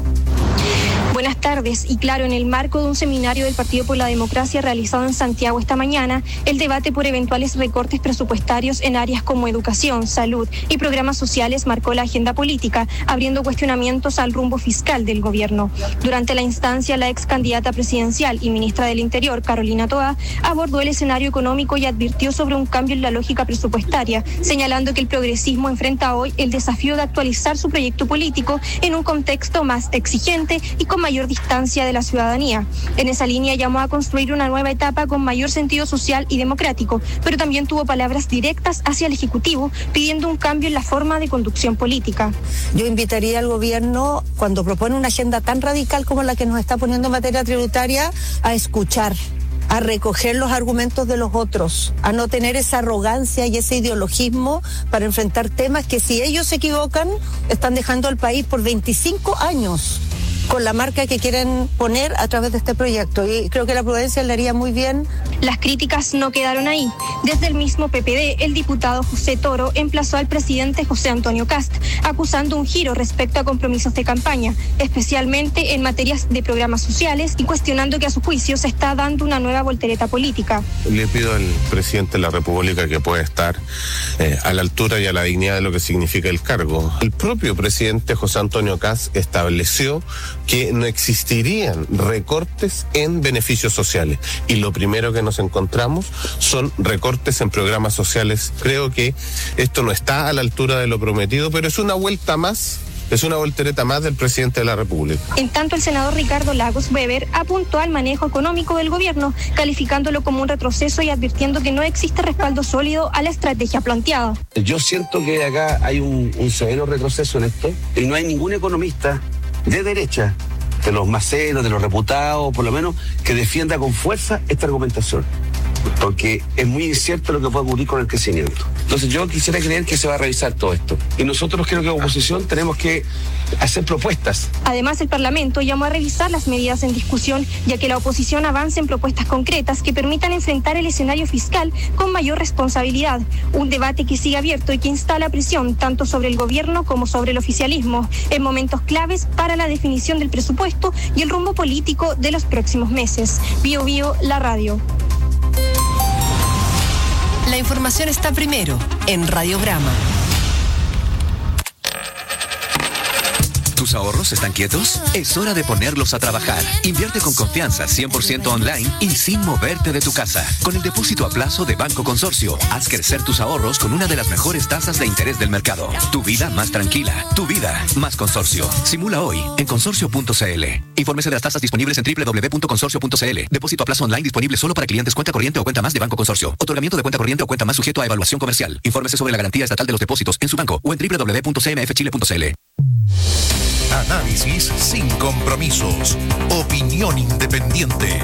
Buenas tardes. Y claro, en el marco de un seminario del Partido por la Democracia realizado en Santiago esta mañana, el debate por eventuales recortes presupuestarios en áreas como educación, salud y programas sociales marcó la agenda política, abriendo cuestionamientos al rumbo fiscal del gobierno. Durante la instancia, la ex candidata presidencial y ministra del Interior, Carolina Toá, abordó el escenario económico y advirtió sobre un cambio en la lógica presupuestaria, señalando que el progresismo enfrenta hoy el desafío de actualizar su proyecto político en un contexto más exigente y con mayor distancia de la ciudadanía. En esa línea llamó a construir una nueva etapa con mayor sentido social y democrático, pero también tuvo palabras directas hacia el Ejecutivo, pidiendo un cambio en la forma de conducción política. Yo invitaría al gobierno, cuando propone una agenda tan radical como la que nos está poniendo en materia tributaria, a escuchar, a recoger los argumentos de los otros, a no tener esa arrogancia y ese ideologismo para enfrentar temas que, si ellos se equivocan, están dejando al país por veinticinco años con la marca que quieren poner a través de este proyecto, y creo que la prudencia le haría muy bien. Las críticas no quedaron ahí. Desde el mismo P P D, el diputado José Toro emplazó al presidente José Antonio Kast, acusando un giro respecto a compromisos de campaña, especialmente en materias de programas sociales, y cuestionando que a su juicio se está dando una nueva voltereta política. Le pido al presidente de la República que pueda estar eh, a la altura y a la dignidad de lo que significa el cargo. El propio presidente José Antonio Kast estableció que no existirían recortes en beneficios sociales, y lo primero que nos encontramos son recortes en programas sociales. Creo que esto no está a la altura de lo prometido, pero es una vuelta más, es una voltereta más del presidente de la República. En tanto, el senador Ricardo Lagos Weber apuntó al manejo económico del gobierno, calificándolo como un retroceso y advirtiendo que no existe respaldo sólido a la estrategia planteada. Yo siento que acá hay un, un severo retroceso en esto, y no hay ningún economista de derecha, de los más serios, de los reputados, por lo menos, que defienda con fuerza esta argumentación, porque es muy incierto lo que puede ocurrir con el crecimiento. Entonces yo quisiera creer que se va a revisar todo esto, y nosotros, creo que como oposición tenemos que hacer propuestas. Además, el Parlamento llamó a revisar las medidas en discusión, ya que la oposición avance en propuestas concretas que permitan enfrentar el escenario fiscal con mayor responsabilidad, un debate que sigue abierto y que instala presión tanto sobre el gobierno como sobre el oficialismo, en momentos claves para la definición del presupuesto y el rumbo político de los próximos meses. Bio Bio, la radio. La información está primero en Radiograma. ¿Tus ahorros están quietos? Es hora de ponerlos a trabajar. Invierte con confianza, cien por ciento online y sin moverte de tu casa. Con el depósito a plazo de Banco Consorcio, haz crecer tus ahorros con una de las mejores tasas de interés del mercado. Tu vida más tranquila, tu vida más Consorcio. Simula hoy en consorcio punto c l. Infórmese de las tasas disponibles en doble u doble u doble u punto consorcio punto c l. Depósito a plazo online disponible solo para clientes cuenta corriente o cuenta más de Banco Consorcio. Otorgamiento de cuenta corriente o cuenta más sujeto a evaluación comercial. Infórmese sobre la garantía estatal de los depósitos en su banco o en doble u doble u doble u punto c m f chile punto c l. Análisis sin compromisos. Opinión independiente.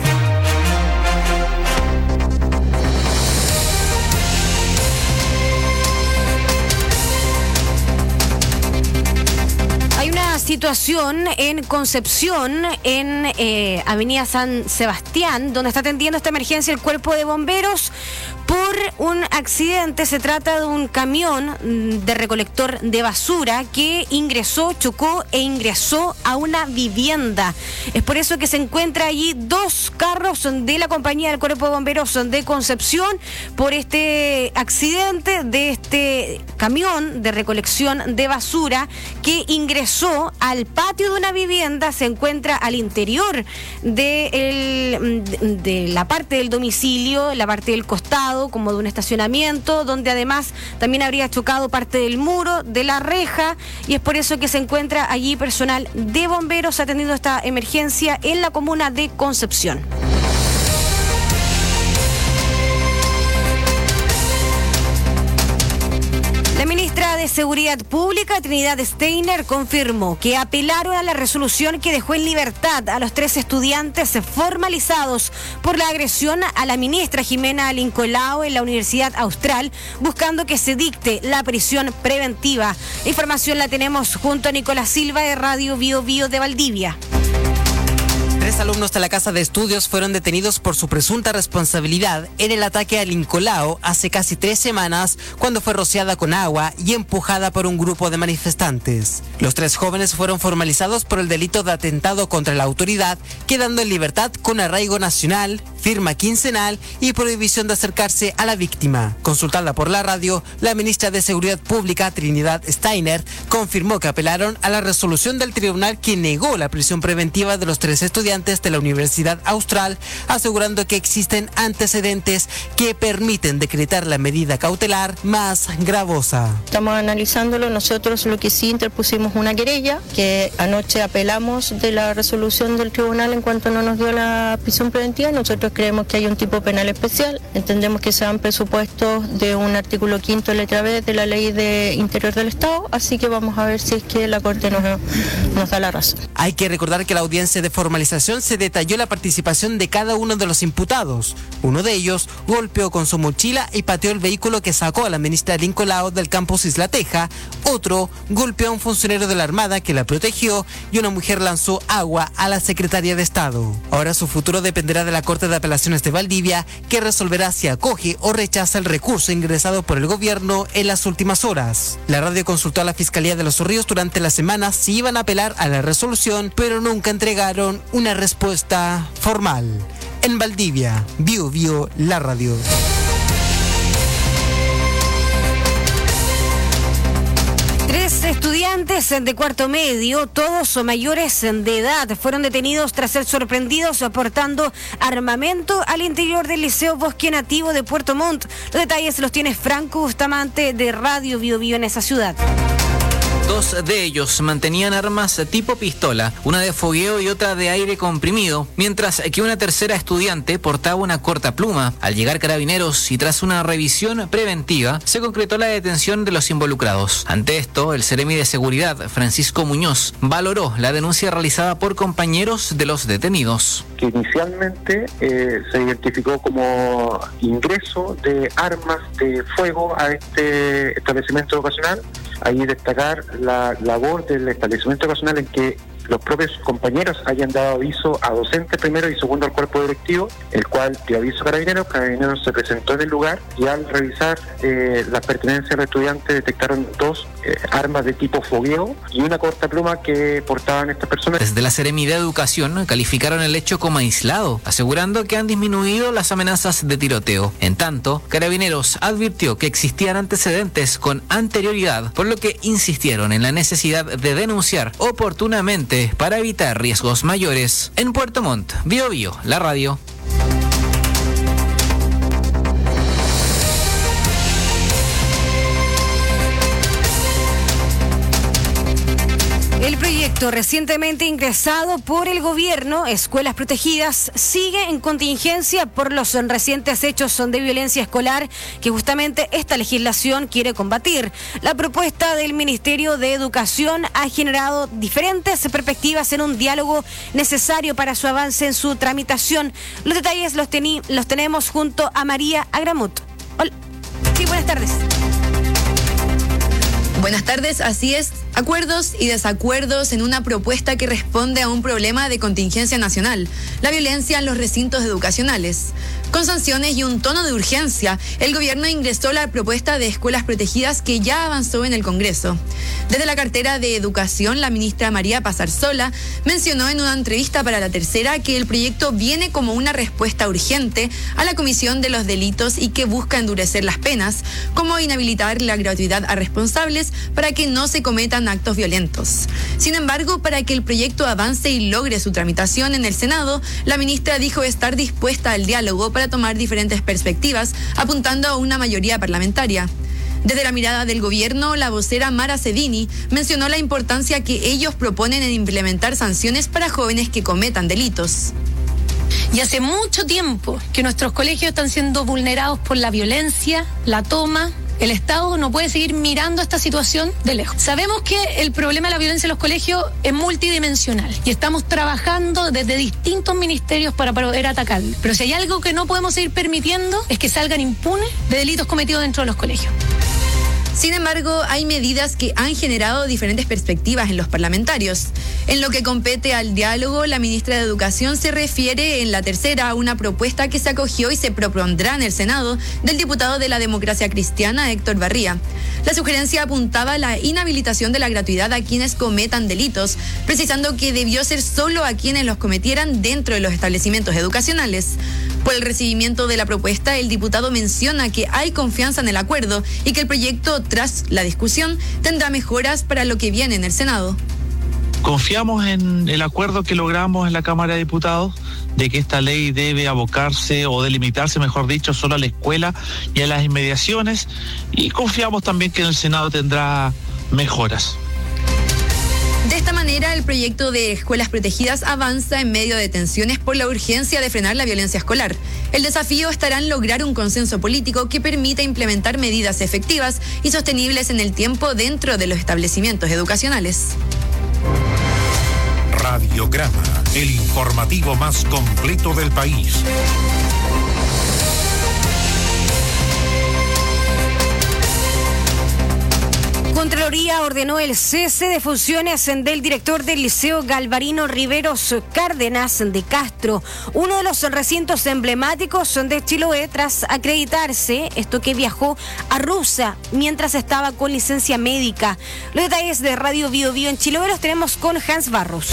Hay una situación en Concepción, en eh, Avenida San Sebastián, donde está atendiendo esta emergencia el Cuerpo de Bomberos por un accidente. Se trata de un camión de recolector de basura que ingresó, chocó e ingresó a una vivienda. Es por eso que se encuentra allí dos carros de la compañía del Cuerpo de Bomberos de Concepción por este accidente de este camión de recolección de basura que ingresó al patio de una vivienda. Se encuentra al interior de, el, de la parte del domicilio, la parte del costado, como de un estacionamiento, donde además también habría chocado parte del muro de la reja, y es por eso que se encuentra allí personal de bomberos atendiendo esta emergencia en la comuna de Concepción. La ministra de de Seguridad Pública, Trinidad Steiner, confirmó que apelaron a la resolución que dejó en libertad a los tres estudiantes formalizados por la agresión a la ministra Jimena Lincolao en la Universidad Austral, buscando que se dicte la prisión preventiva. La información la tenemos junto a Nicolás Silva de Radio Bio Bio de Valdivia. Tres alumnos de la Casa de Estudios fueron detenidos por su presunta responsabilidad en el ataque a Lincolao hace casi tres semanas, cuando fue rociada con agua y empujada por un grupo de manifestantes. Los tres jóvenes fueron formalizados por el delito de atentado contra la autoridad, quedando en libertad con arraigo nacional, firma quincenal y prohibición de acercarse a la víctima. Consultada por la radio, la ministra de Seguridad Pública, Trinidad Steiner, confirmó que apelaron a la resolución del tribunal que negó la prisión preventiva de los tres estudiantes de la Universidad Austral, asegurando que existen antecedentes que permiten decretar la medida cautelar más gravosa. Estamos analizándolo. Nosotros lo que sí interpusimos una querella, que anoche apelamos de la resolución del tribunal en cuanto no nos dio la prisión preventiva. Nosotros creemos que hay un tipo penal especial. Entendemos que sean presupuestos de un artículo quinto letra B de la Ley de Interior del Estado, así que vamos a ver si es que la Corte nos, nos da la razón. Hay que recordar que la audiencia de formalización se detalló la participación de cada uno de los imputados. Uno de ellos golpeó con su mochila y pateó el vehículo que sacó a la ministra Lincolao del campus Isla Teja. Otro golpeó a un funcionario de la Armada que la protegió, y una mujer lanzó agua a la secretaria de Estado. Ahora su futuro dependerá de la Corte de Apelaciones de Valdivia, que resolverá si acoge o rechaza el recurso ingresado por el gobierno en las últimas horas. La radio consultó a la Fiscalía de Los Ríos durante la semana si iban a apelar a la resolución, pero nunca entregaron una respuesta formal. En Valdivia, Bio Bio, la radio. Tres estudiantes de cuarto medio, todos mayores de edad, fueron detenidos tras ser sorprendidos portando armamento al interior del Liceo Bosque Nativo de Puerto Montt. Los detalles los tiene Franco Bustamante de Radio Bio Bio en esa ciudad. Dos de ellos mantenían armas tipo pistola, una de fogueo y otra de aire comprimido, mientras que una tercera estudiante portaba una corta pluma. Al llegar Carabineros y tras una revisión preventiva, se concretó la detención de los involucrados. Ante esto, el Seremi de Seguridad, Francisco Muñoz, valoró la denuncia realizada por compañeros de los detenidos. Que inicialmente eh, se identificó como ingreso de armas de fuego a este establecimiento educacional. Ahí destacar la labor del establecimiento educacional en que los propios compañeros hayan dado aviso a docentes primero y segundo al cuerpo directivo, el cual dio aviso a Carabineros. Carabineros se presentó en el lugar y al revisar eh, las pertenencias del estudiante detectaron dos eh, armas de tipo fogueo y una corta pluma que portaban estas personas. Desde la Seremi de Educación calificaron el hecho como aislado, asegurando que han disminuido las amenazas de tiroteo. En tanto, Carabineros advirtió que existían antecedentes con anterioridad, por lo que insistieron en la necesidad de denunciar oportunamente para evitar riesgos mayores. En Puerto Montt, Bio Bio, la radio. El proyecto recientemente ingresado por el gobierno, Escuelas Protegidas, sigue en contingencia por los recientes hechos de violencia escolar que justamente esta legislación quiere combatir. La propuesta del Ministerio de Educación ha generado diferentes perspectivas en un diálogo necesario para su avance en su tramitación. Los detalles los, tení, los tenemos junto a María Agramut. Hola. Sí, buenas tardes. Buenas tardes, así es. Acuerdos y desacuerdos en una propuesta que responde a un problema de contingencia nacional, la violencia en los recintos educacionales. Con sanciones y un tono de urgencia, el gobierno ingresó la propuesta de escuelas protegidas que ya avanzó en el Congreso. Desde la cartera de Educación, la ministra María Pazarsola mencionó en una entrevista para La Tercera que el proyecto viene como una respuesta urgente a la comisión de los delitos y que busca endurecer las penas, como inhabilitar la gratuidad a responsables para que no se cometan actos violentos. Sin embargo, para que el proyecto avance y logre su tramitación en el Senado, la ministra dijo estar dispuesta al diálogo para tomar diferentes perspectivas, apuntando a una mayoría parlamentaria. Desde la mirada del gobierno, la vocera Mara Cedini mencionó la importancia que ellos proponen en implementar sanciones para jóvenes que cometan delitos. Y hace mucho tiempo que nuestros colegios están siendo vulnerados por la violencia, la toma, El Estado no puede seguir mirando esta situación de lejos. Sabemos que el problema de la violencia en los colegios es multidimensional y estamos trabajando desde distintos ministerios para poder atacarlo. Pero si hay algo que no podemos seguir permitiendo es que salgan impunes de delitos cometidos dentro de los colegios. Sin embargo, hay medidas que han generado diferentes perspectivas en los parlamentarios. En lo que compete al diálogo, la ministra de Educación se refiere en la tercera a una propuesta que se acogió y se propondrá en el Senado del diputado de la Democracia Cristiana, Héctor Barría. La sugerencia apuntaba a la inhabilitación de la gratuidad a quienes cometan delitos, precisando que debió ser solo a quienes los cometieran dentro de los establecimientos educacionales. Por el recibimiento de la propuesta, el diputado menciona que hay confianza en el acuerdo y que el proyecto, tras la discusión, tendrá mejoras para lo que viene en el Senado. Confiamos en el acuerdo que logramos en la Cámara de Diputados de que esta ley debe abocarse o delimitarse, mejor dicho, solo a la escuela y a las inmediaciones, y confiamos también que en el Senado tendrá mejoras. De esta manera, el proyecto de escuelas protegidas avanza en medio de tensiones por la urgencia de frenar la violencia escolar. El desafío estará en lograr un consenso político que permita implementar medidas efectivas y sostenibles en el tiempo dentro de los establecimientos educacionales. Radiograma, el informativo más completo del país. Contraloría ordenó el cese de funciones del director del Liceo Galvarino Riveros Cárdenas de Castro, uno de los recintos emblemáticos de Chiloé, tras acreditarse, esto que viajó a Rusia mientras estaba con licencia médica. Los detalles de Radio Bio Bio en Chiloé los tenemos con Hans Barros.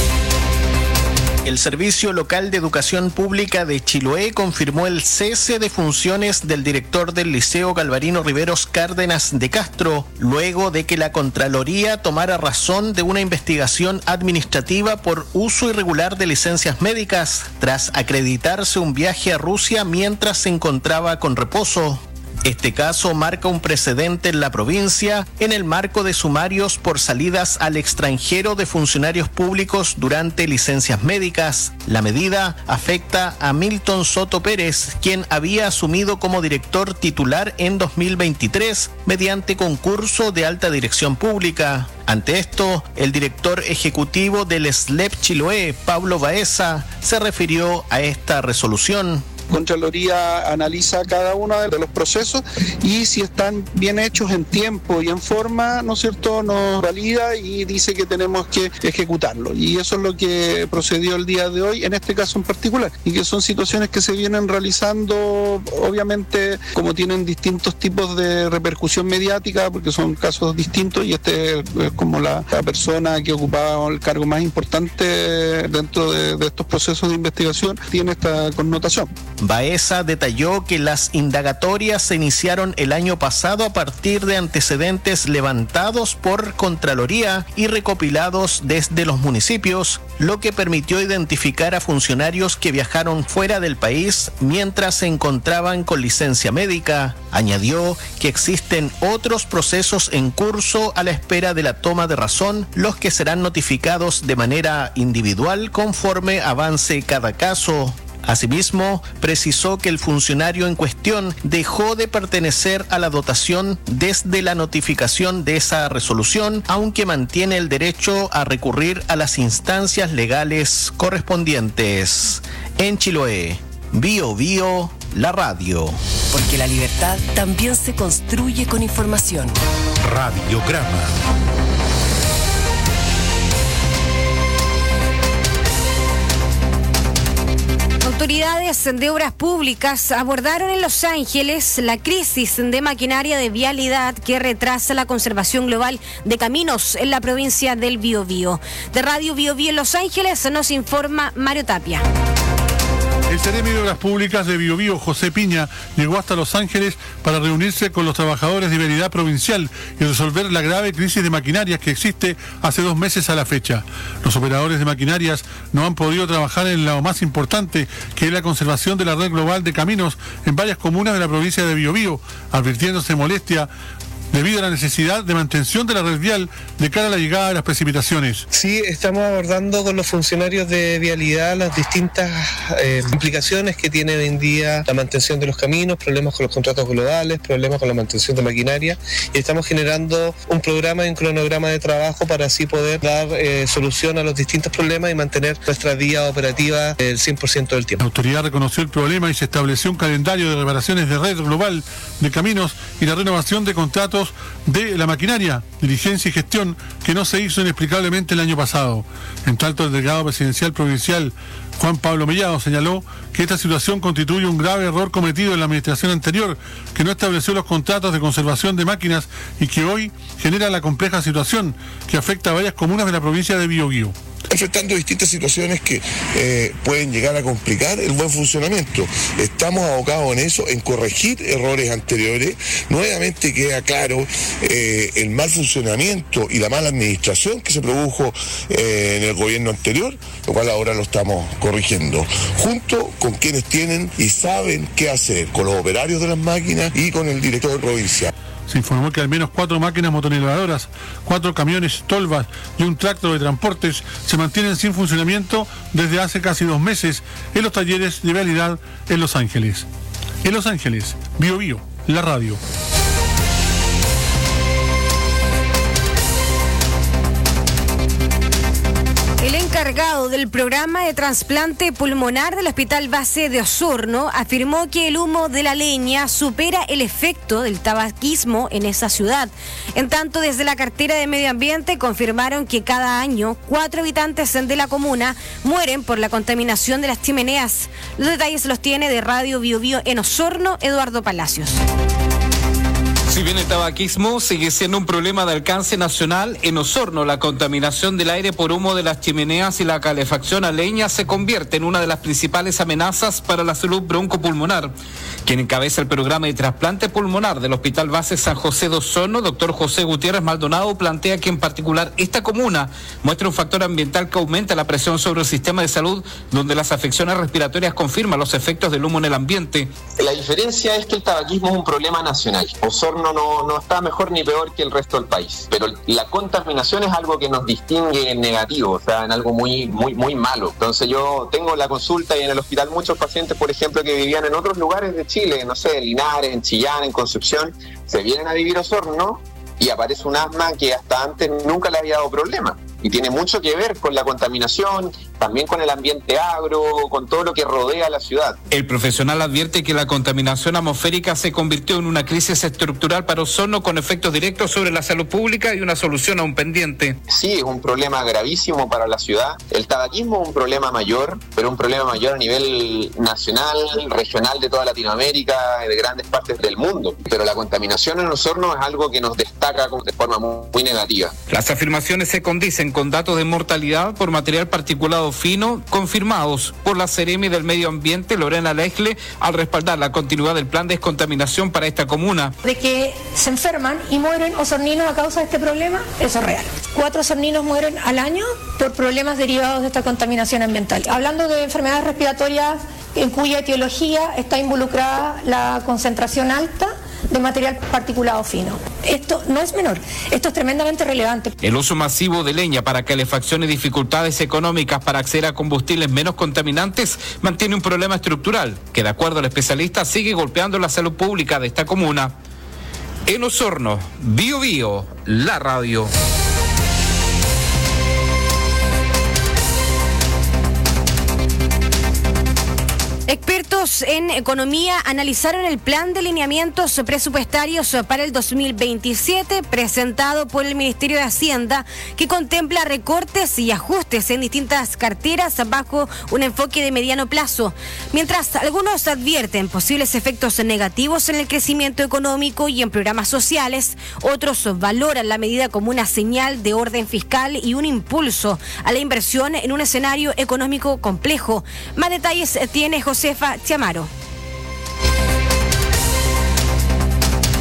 El Servicio Local de Educación Pública de Chiloé confirmó el cese de funciones del director del Liceo Galvarino Riveros Cárdenas de Castro, luego de que la Contraloría tomara razón de una investigación administrativa por uso irregular de licencias médicas, tras acreditarse un viaje a Rusia mientras se encontraba con reposo. Este caso marca un precedente en la provincia en el marco de sumarios por salidas al extranjero de funcionarios públicos durante licencias médicas. La medida afecta a Milton Soto Pérez, quien había asumido como director titular en dos mil veintitrés mediante concurso de alta dirección pública. Ante esto, el director ejecutivo del S L E P Chiloé, Pablo Baeza, se refirió a esta resolución. Contraloría analiza cada uno de los procesos y si están bien hechos en tiempo y en forma, ¿no es cierto?, nos valida y dice que tenemos que ejecutarlo. Y eso es lo que procedió el día de hoy, en este caso en particular, y que son situaciones que se vienen realizando, obviamente, como tienen distintos tipos de repercusión mediática, porque son casos distintos, y este es como la, la persona que ocupaba el cargo más importante dentro de, de estos procesos de investigación, tiene esta connotación. Baeza detalló que las indagatorias se iniciaron el año pasado a partir de antecedentes levantados por Contraloría y recopilados desde los municipios, lo que permitió identificar a funcionarios que viajaron fuera del país mientras se encontraban con licencia médica. Añadió que existen otros procesos en curso a la espera de la toma de razón, los que serán notificados de manera individual conforme avance cada caso. Asimismo, precisó que el funcionario en cuestión dejó de pertenecer a la dotación desde la notificación de esa resolución, aunque mantiene el derecho a recurrir a las instancias legales correspondientes. En Chiloé, Bio Bio, la radio. Porque la libertad también se construye con información. Radiograma. Autoridades de obras públicas abordaron en Los Ángeles la crisis de maquinaria de vialidad que retrasa la conservación global de caminos en la provincia del Biobío. De Radio Biobío en Los Ángeles nos informa Mario Tapia. El Seremi de Obras Públicas de Biobío, José Piña, llegó hasta Los Ángeles para reunirse con los trabajadores de vialidad provincial y resolver la grave crisis de maquinarias que existe hace dos meses a la fecha. Los operadores de maquinarias no han podido trabajar en lo más importante, que es la conservación de la red global de caminos en varias comunas de la provincia de Biobío, advirtiéndose molestia debido a la necesidad de mantención de la red vial de cara a la llegada de las precipitaciones. Sí, estamos abordando con los funcionarios de vialidad las distintas eh, implicaciones que tiene hoy en día la mantención de los caminos, problemas con los contratos globales, problemas con la mantención de maquinaria, y estamos generando un programa y un cronograma de trabajo para así poder dar eh, solución a los distintos problemas y mantener nuestra vía operativa el cien por ciento del tiempo. La autoridad reconoció el problema y se estableció un calendario de reparaciones de red global de caminos y la renovación de contratos de la maquinaria, diligencia y gestión que no se hizo inexplicablemente el año pasado. En tanto, el delegado presidencial provincial Juan Pablo Mellado señaló que esta situación constituye un grave error cometido en la administración anterior, que no estableció los contratos de conservación de máquinas y que hoy genera la compleja situación que afecta a varias comunas de la provincia de Biobío. Enfrentando distintas situaciones que eh, pueden llegar a complicar el buen funcionamiento. Estamos abocados en eso, en corregir errores anteriores. Nuevamente queda claro eh, el mal funcionamiento y la mala administración que se produjo eh, en el gobierno anterior, lo cual ahora lo estamos corrigiendo, junto con quienes tienen y saben qué hacer, con los operarios de las máquinas y con el director provincial. Se informó que al menos cuatro máquinas motoniveladoras, cuatro camiones tolvas y un tractor de transportes se mantienen sin funcionamiento desde hace casi dos meses en los talleres de vialidad en Los Ángeles. En Los Ángeles, Bio Bio, la radio. El encargado del programa de trasplante pulmonar del Hospital Base de Osorno afirmó que el humo de la leña supera el efecto del tabaquismo en esa ciudad. En tanto, desde la cartera de Medio Ambiente confirmaron que cada año cuatro habitantes de la comuna mueren por la contaminación de las chimeneas. Los detalles los tiene de Radio Bio Bio en Osorno, Eduardo Palacios. Si bien el tabaquismo sigue siendo un problema de alcance nacional, en Osorno la contaminación del aire por humo de las chimeneas y la calefacción a leña se convierte en una de las principales amenazas para la salud broncopulmonar. Quien encabeza el programa de trasplante pulmonar del Hospital Base San José de Osorno, doctor José Gutiérrez Maldonado, plantea que en particular esta comuna muestra un factor ambiental que aumenta la presión sobre el sistema de salud, donde las afecciones respiratorias confirman los efectos del humo en el ambiente. La diferencia es que el tabaquismo es un problema nacional. Osorno No, no está mejor ni peor que el resto del país, pero la contaminación es algo que nos distingue en negativo, o sea, en algo muy muy muy malo. Entonces yo tengo la consulta y en el hospital muchos pacientes, por ejemplo, que vivían en otros lugares de Chile, no sé, en Linares, en Chillán, en Concepción, se vienen a vivir a Osorno y aparece un asma que hasta antes nunca le había dado problema. Y tiene mucho que ver con la contaminación, también con el ambiente agro, con todo lo que rodea la ciudad. El profesional advierte que la contaminación atmosférica se convirtió en una crisis estructural para Osorno con efectos directos sobre la salud pública y una solución aún pendiente. Sí, es un problema gravísimo para la ciudad. El tabaquismo es un problema mayor, pero un problema mayor a nivel nacional, regional de toda Latinoamérica y de grandes partes del mundo. Pero la contaminación en Osorno es algo que nos destaca de forma muy, muy negativa. Las afirmaciones se condicen con datos de mortalidad por material particulado fino confirmados por la Seremi del Medio Ambiente, Lorena Lejle, al respaldar la continuidad del plan de descontaminación para esta comuna. De que se enferman y mueren osorninos a causa de este problema, eso es real. Cuatro osorninos mueren al año por problemas derivados de esta contaminación ambiental. Hablando de enfermedades respiratorias en cuya etiología está involucrada la concentración alta de material particulado fino. Esto no es menor, esto es tremendamente relevante. El uso masivo de leña para calefacción y dificultades económicas para acceder a combustibles menos contaminantes mantiene un problema estructural que, de acuerdo al especialista, sigue golpeando la salud pública de esta comuna. En Osorno, Bio Bio, la radio. Expertos en economía analizaron el plan de lineamientos presupuestarios para el dos mil veintisiete presentado por el Ministerio de Hacienda, que contempla recortes y ajustes en distintas carteras bajo un enfoque de mediano plazo. Mientras algunos advierten posibles efectos negativos en el crecimiento económico y en programas sociales, otros valoran la medida como una señal de orden fiscal y un impulso a la inversión en un escenario económico complejo. Más detalles tiene Josefa Chamaro.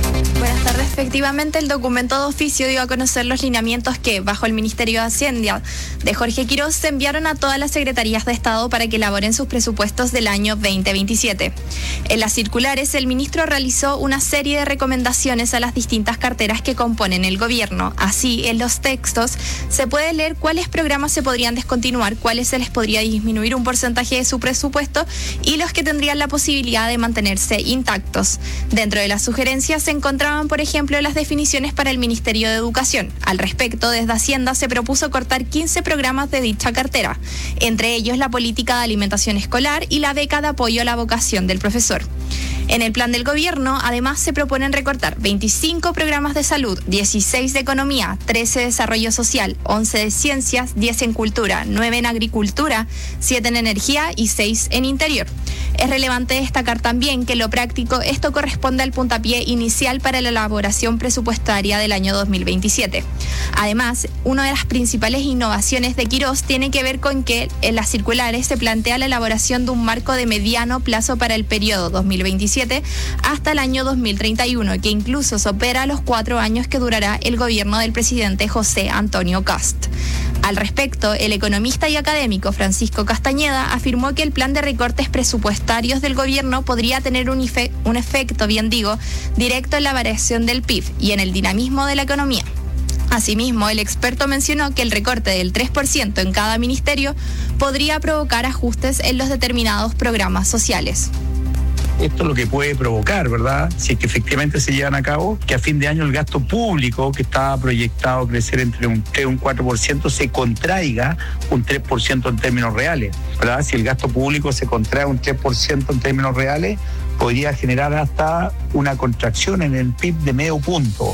Buenas tardes. Efectivamente, el documento de oficio dio a conocer los lineamientos que, bajo el Ministerio de Hacienda de Jorge Quirós, se enviaron a todas las secretarías de Estado para que elaboren sus presupuestos del año veinte veintisiete. En las circulares, el ministro realizó una serie de recomendaciones a las distintas carteras que componen el gobierno. Así, en los textos se puede leer cuáles programas se podrían descontinuar, cuáles se les podría disminuir un porcentaje de su presupuesto y los que tendrían la posibilidad de mantenerse intactos. Dentro de las sugerencias se encontraban, por ejemplo, las definiciones para el Ministerio de Educación. Al respecto, desde Hacienda se propuso cortar quince programas de dicha cartera, entre ellos la política de alimentación escolar y la beca de apoyo a la vocación del profesor. En el plan del gobierno, además, se proponen recortar veinticinco programas de salud, dieciséis de economía, trece de desarrollo social, once de ciencias, diez en cultura, nueve en agricultura, siete en energía y seis en interior. Es relevante destacar también que en lo práctico esto corresponde al puntapié inicial para la elaboración presupuestaria del año dos mil veintisiete. Además, una de las principales innovaciones de Quirós tiene que ver con que en las circulares se plantea la elaboración de un marco de mediano plazo para el periodo dos mil veintisiete hasta el año dos mil treinta y uno, que incluso supera los cuatro años que durará el gobierno del presidente José Antonio Kast. Al respecto, el economista y académico Francisco Castañeda afirmó que el plan de recortes presupuestarios del gobierno podría tener un, efe- un efecto, bien digo, directo en la variación del P I B y en el dinamismo de la economía. Asimismo, el experto mencionó que el recorte del tres por ciento en cada ministerio podría provocar ajustes en los determinados programas sociales. Esto es lo que puede provocar, ¿verdad? Si es que efectivamente se llevan a cabo, que a fin de año el gasto público, que estaba proyectado crecer entre un tres y un cuatro por ciento, se contraiga un tres por ciento en términos reales, ¿verdad? Si el gasto público se contrae un tres por ciento en términos reales, podría generar hasta una contracción en el P I B de medio punto.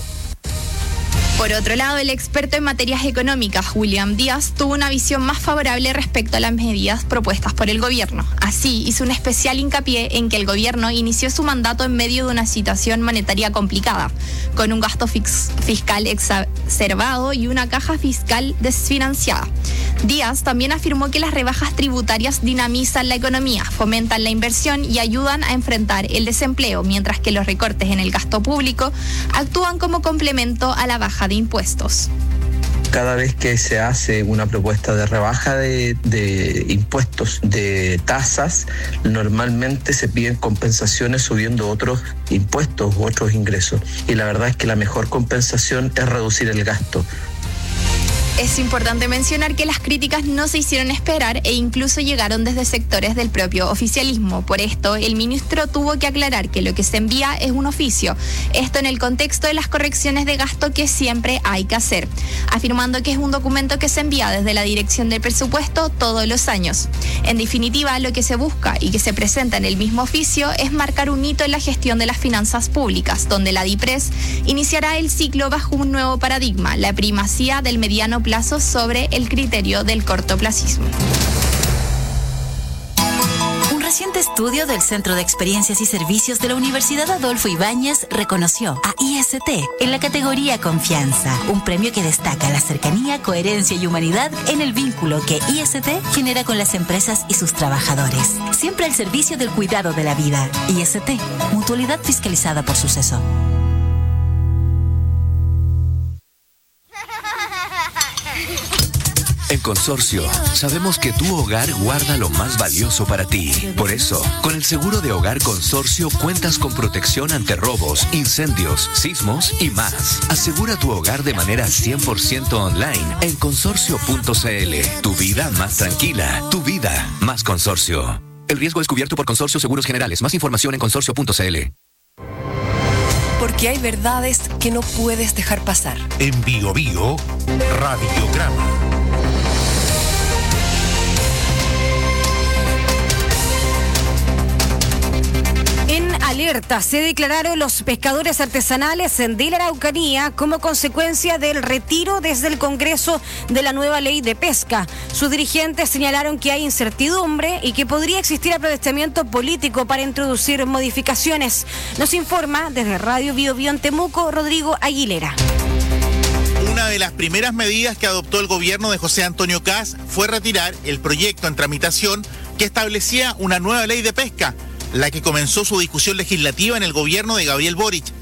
Por otro lado, el experto en materias económicas, William Díaz, tuvo una visión más favorable respecto a las medidas propuestas por el gobierno. Así, hizo un especial hincapié en que el gobierno inició su mandato en medio de una situación monetaria complicada, con un gasto fix- fiscal exacerbado y una caja fiscal desfinanciada. Díaz también afirmó que las rebajas tributarias dinamizan la economía, fomentan la inversión y ayudan a enfrentar el desempleo, mientras que los recortes en el gasto público actúan como complemento a la baja de impuestos. Cada vez que se hace una propuesta de rebaja de, de impuestos, de tasas, normalmente se piden compensaciones subiendo otros impuestos u otros ingresos. Y la verdad es que la mejor compensación es reducir el gasto. Es importante mencionar que las críticas no se hicieron esperar e incluso llegaron desde sectores del propio oficialismo. Por esto, el ministro tuvo que aclarar que lo que se envía es un oficio, esto en el contexto de las correcciones de gasto que siempre hay que hacer, afirmando que es un documento que se envía desde la Dirección del Presupuesto todos los años. En definitiva, lo que se busca y que se presenta en el mismo oficio es marcar un hito en la gestión de las finanzas públicas, donde la DIPRES iniciará el ciclo bajo un nuevo paradigma, la primacía del mediano plazo sobre el criterio del cortoplacismo. Un reciente estudio del Centro de Experiencias y Servicios de la Universidad Adolfo Ibáñez reconoció a I S T en la categoría Confianza, un premio que destaca la cercanía, coherencia y humanidad en el vínculo que I S T genera con las empresas y sus trabajadores. Siempre al servicio del cuidado de la vida. I S T, mutualidad fiscalizada por Suceso. En Consorcio, sabemos que tu hogar guarda lo más valioso para ti. Por eso, con el seguro de hogar Consorcio cuentas con protección ante robos, incendios, sismos y más. Asegura tu hogar de manera cien por ciento online en consorcio punto c l. Tu vida más tranquila, tu vida más Consorcio. El riesgo es cubierto por Consorcio Seguros Generales. Más información en consorcio punto c l. Porque hay verdades que no puedes dejar pasar. En Bio Bio, Radiograma. En alerta se declararon los pescadores artesanales de la Araucanía como consecuencia del retiro desde el Congreso de la nueva ley de pesca. Sus dirigentes señalaron que hay incertidumbre y que podría existir aprovechamiento político para introducir modificaciones. Nos informa desde Radio Bio Bio en Temuco, Rodrigo Aguilera. Una de las primeras medidas que adoptó el gobierno de José Antonio Kast fue retirar el proyecto en tramitación que establecía una nueva ley de pesca, la que comenzó su discusión legislativa en el gobierno de Gabriel Boric.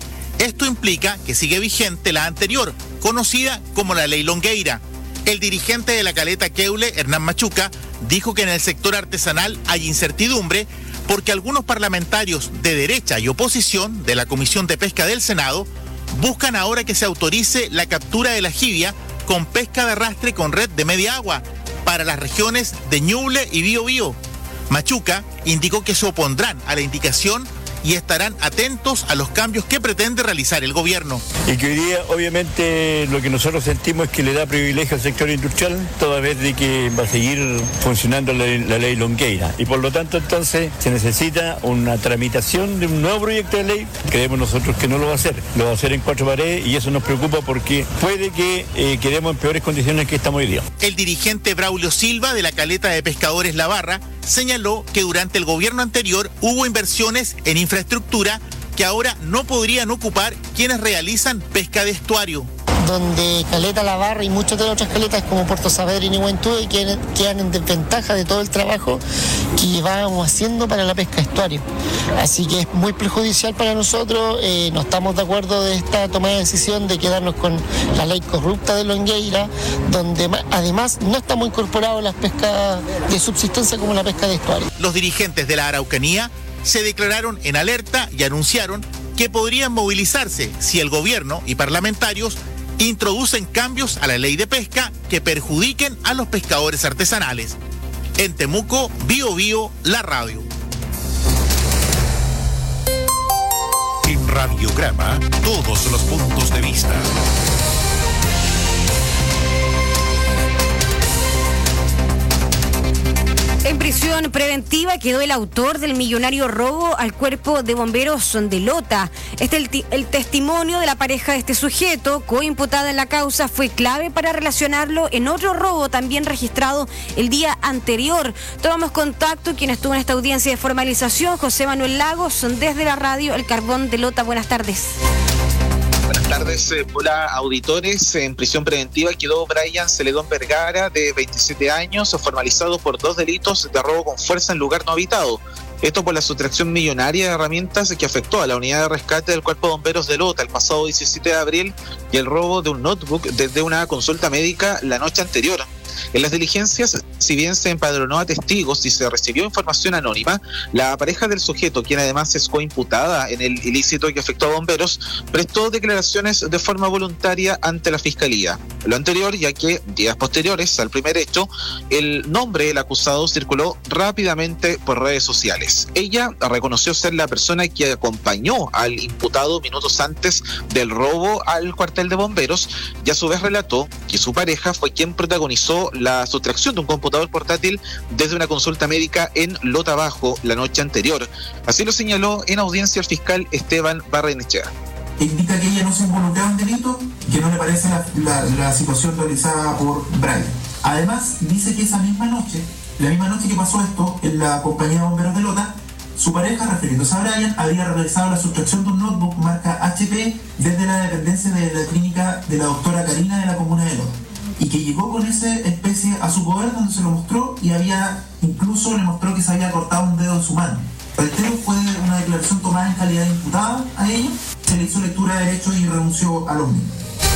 Esto implica que sigue vigente la anterior, conocida como la Ley Longueira. El dirigente de la Caleta Queule, Hernán Machuca, dijo que en el sector artesanal hay incertidumbre porque algunos parlamentarios de derecha y oposición de la Comisión de Pesca del Senado buscan ahora que se autorice la captura de la jibia con pesca de arrastre con red de media agua para las regiones de Ñuble y Biobío. Machuca indicó que se opondrán a la indicación y estarán atentos a los cambios que pretende realizar el gobierno. Y que hoy día, obviamente, lo que nosotros sentimos es que le da privilegio al sector industrial, toda vez de que va a seguir funcionando la, la ley Longueira. Y por lo tanto, entonces, se necesita una tramitación de un nuevo proyecto de ley. Creemos nosotros que no lo va a hacer, lo va a hacer en cuatro paredes y eso nos preocupa porque puede que eh, quedemos en peores condiciones que estamos hoy día. El dirigente Braulio Silva de la Caleta de Pescadores La Barra señaló que durante el gobierno anterior hubo inversiones en infraestructura que ahora no podrían ocupar quienes realizan pesca de estuario. Donde Caleta La Barra y muchas de las otras caletas como Puerto Saavedra y Nihuentúe quedan, quedan en desventaja de todo el trabajo que llevábamos haciendo para la pesca de estuario. Así que es muy perjudicial para nosotros, eh, no estamos de acuerdo de esta toma de decisión de quedarnos con la ley corrupta de Longueira, donde además no estamos incorporados las pescas de subsistencia como la pesca de estuario. Los dirigentes de la Araucanía se declararon en alerta y anunciaron que podrían movilizarse si el gobierno y parlamentarios introducen cambios a la ley de pesca que perjudiquen a los pescadores artesanales. En Temuco, Bio Bio, la radio. En Radiograma, todos los puntos de vista. En prisión preventiva quedó el autor del millonario robo al cuerpo de bomberos de Lota. Este el, el testimonio de la pareja de este sujeto, coimputada en la causa, fue clave para relacionarlo en otro robo también registrado el día anterior. Tomamos contacto quien estuvo en esta audiencia de formalización, José Manuel Lagos, desde la radio El Carbón de Lota. Buenas tardes. Buenas tardes, eh, hola auditores. En prisión preventiva quedó Brian Celedón Vergara, de veintisiete años, formalizado por dos delitos de robo con fuerza en lugar no habitado. Esto por la sustracción millonaria de herramientas que afectó a la unidad de rescate del Cuerpo de Bomberos de Lota el pasado diecisiete de abril y el robo de un notebook desde una consulta médica la noche anterior. En las diligencias, si bien se empadronó a testigos y se recibió información anónima, la pareja del sujeto, quien además es coimputada en el ilícito que afectó a bomberos, prestó declaraciones de forma voluntaria ante la Fiscalía. Lo anterior, ya que días posteriores al primer hecho, el nombre del acusado circuló rápidamente por redes sociales. Ella reconoció ser la persona que acompañó al imputado minutos antes del robo al cuartel de bomberos y a su vez relató que su pareja fue quien protagonizó la sustracción de un computador portátil desde una consulta médica en Lota Bajo la noche anterior. Así lo señaló en audiencia el fiscal Esteban Barrenechea. Indica que ella no se involucraba en delito, que no le parece la, la, la situación realizada por Brian. Además, dice que esa misma noche, la misma noche que pasó esto en la compañía de bomberos de Lota, su pareja, refiriéndose a Brian, había realizado la sustracción de un notebook marca H P desde la dependencia de la clínica de la doctora Karina de la comuna de Lota, y que llegó con esa especie a su poder donde se lo mostró y había incluso le mostró que se había cortado un dedo de su mano. Reitero, fue una declaración tomada en calidad de imputada a ella, se le hizo lectura de derechos y renunció a los mismos.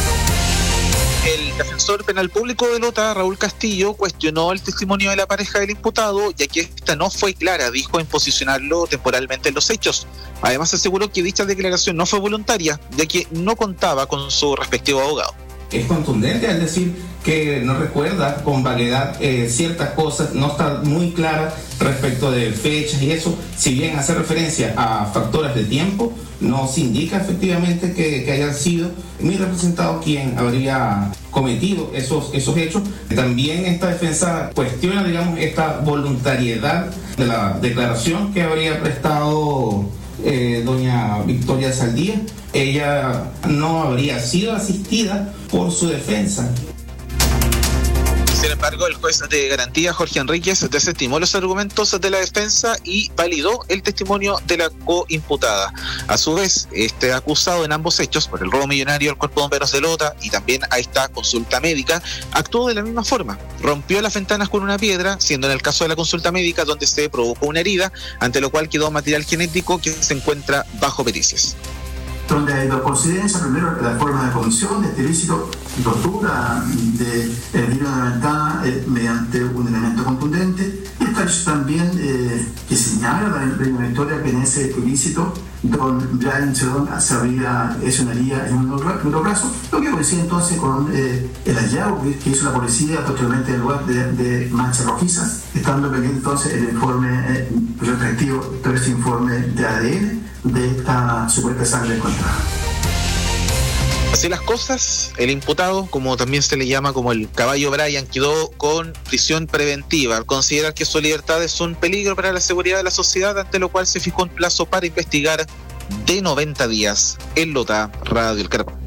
El defensor penal público de Lota, Raúl Castillo, cuestionó el testimonio de la pareja del imputado, ya que esta no fue clara, dijo, en posicionarlo temporalmente en los hechos. Además, aseguró que dicha declaración no fue voluntaria, ya que no contaba con su respectivo abogado. Es contundente al decir que no recuerda con vaguedad eh, ciertas cosas, no está muy clara respecto de fechas y eso. Si bien hace referencia a factores de tiempo, no se indica efectivamente que, que haya sido mi representado quien habría cometido esos, esos hechos. También esta defensa cuestiona, digamos, esta voluntariedad de la declaración que habría prestado Eh, doña Victoria Saldía. Ella no habría sido asistida por su defensa. Sin embargo, el juez de garantía, Jorge Enríquez, desestimó los argumentos de la defensa y validó el testimonio de la coimputada. A su vez, este acusado en ambos hechos, por el robo millonario al Cuerpo de Bomberos de Lota y también a esta consulta médica, actuó de la misma forma. Rompió las ventanas con una piedra, siendo en el caso de la consulta médica donde se provocó una herida, ante lo cual quedó material genético que se encuentra bajo pericias. donde hay dos coincidencias. Primero, la forma de comisión de este ilícito, tortura, de herir una ventana eh, mediante un elemento contundente. Y está también eh, que señala la Reina Victoria que en ese ilícito don Brian Sedón se habría hecho una herida en un otro brazo, lo que coincide entonces con eh, el hallazgo que, que hizo la policía posteriormente en el lugar de, de manchas rojizas, estando pendiente entonces el informe eh, retroactivo, todo este informe de A D N de esta supuesta sangre encontrada. Así las cosas, el imputado, como también se le llama como el caballo Brian, quedó con prisión preventiva al considerar que su libertad es un peligro para la seguridad de la sociedad, ante lo cual se fijó un plazo para investigar de noventa días. En Lota, Radio El Caracol.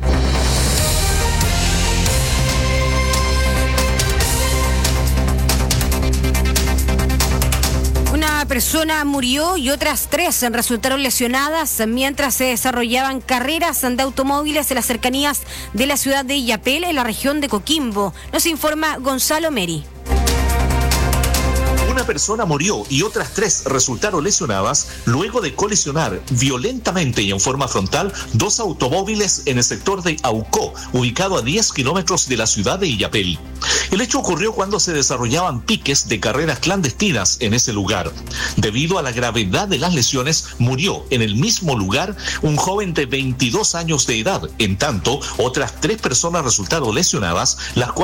Una persona murió y otras tres resultaron lesionadas mientras se desarrollaban carreras de automóviles en las cercanías de la ciudad de Illapel, en la región de Coquimbo. Nos informa Gonzalo Meri. Una persona murió y otras tres resultaron lesionadas luego de colisionar violentamente y en forma frontal dos automóviles en el sector de Aucó, ubicado a diez kilómetros de la ciudad de Illapel. El hecho ocurrió cuando se desarrollaban piques de carreras clandestinas en ese lugar. Debido a la gravedad de las lesiones, murió en el mismo lugar un joven de veintidós años de edad. En tanto, otras tres personas resultaron lesionadas, las cuales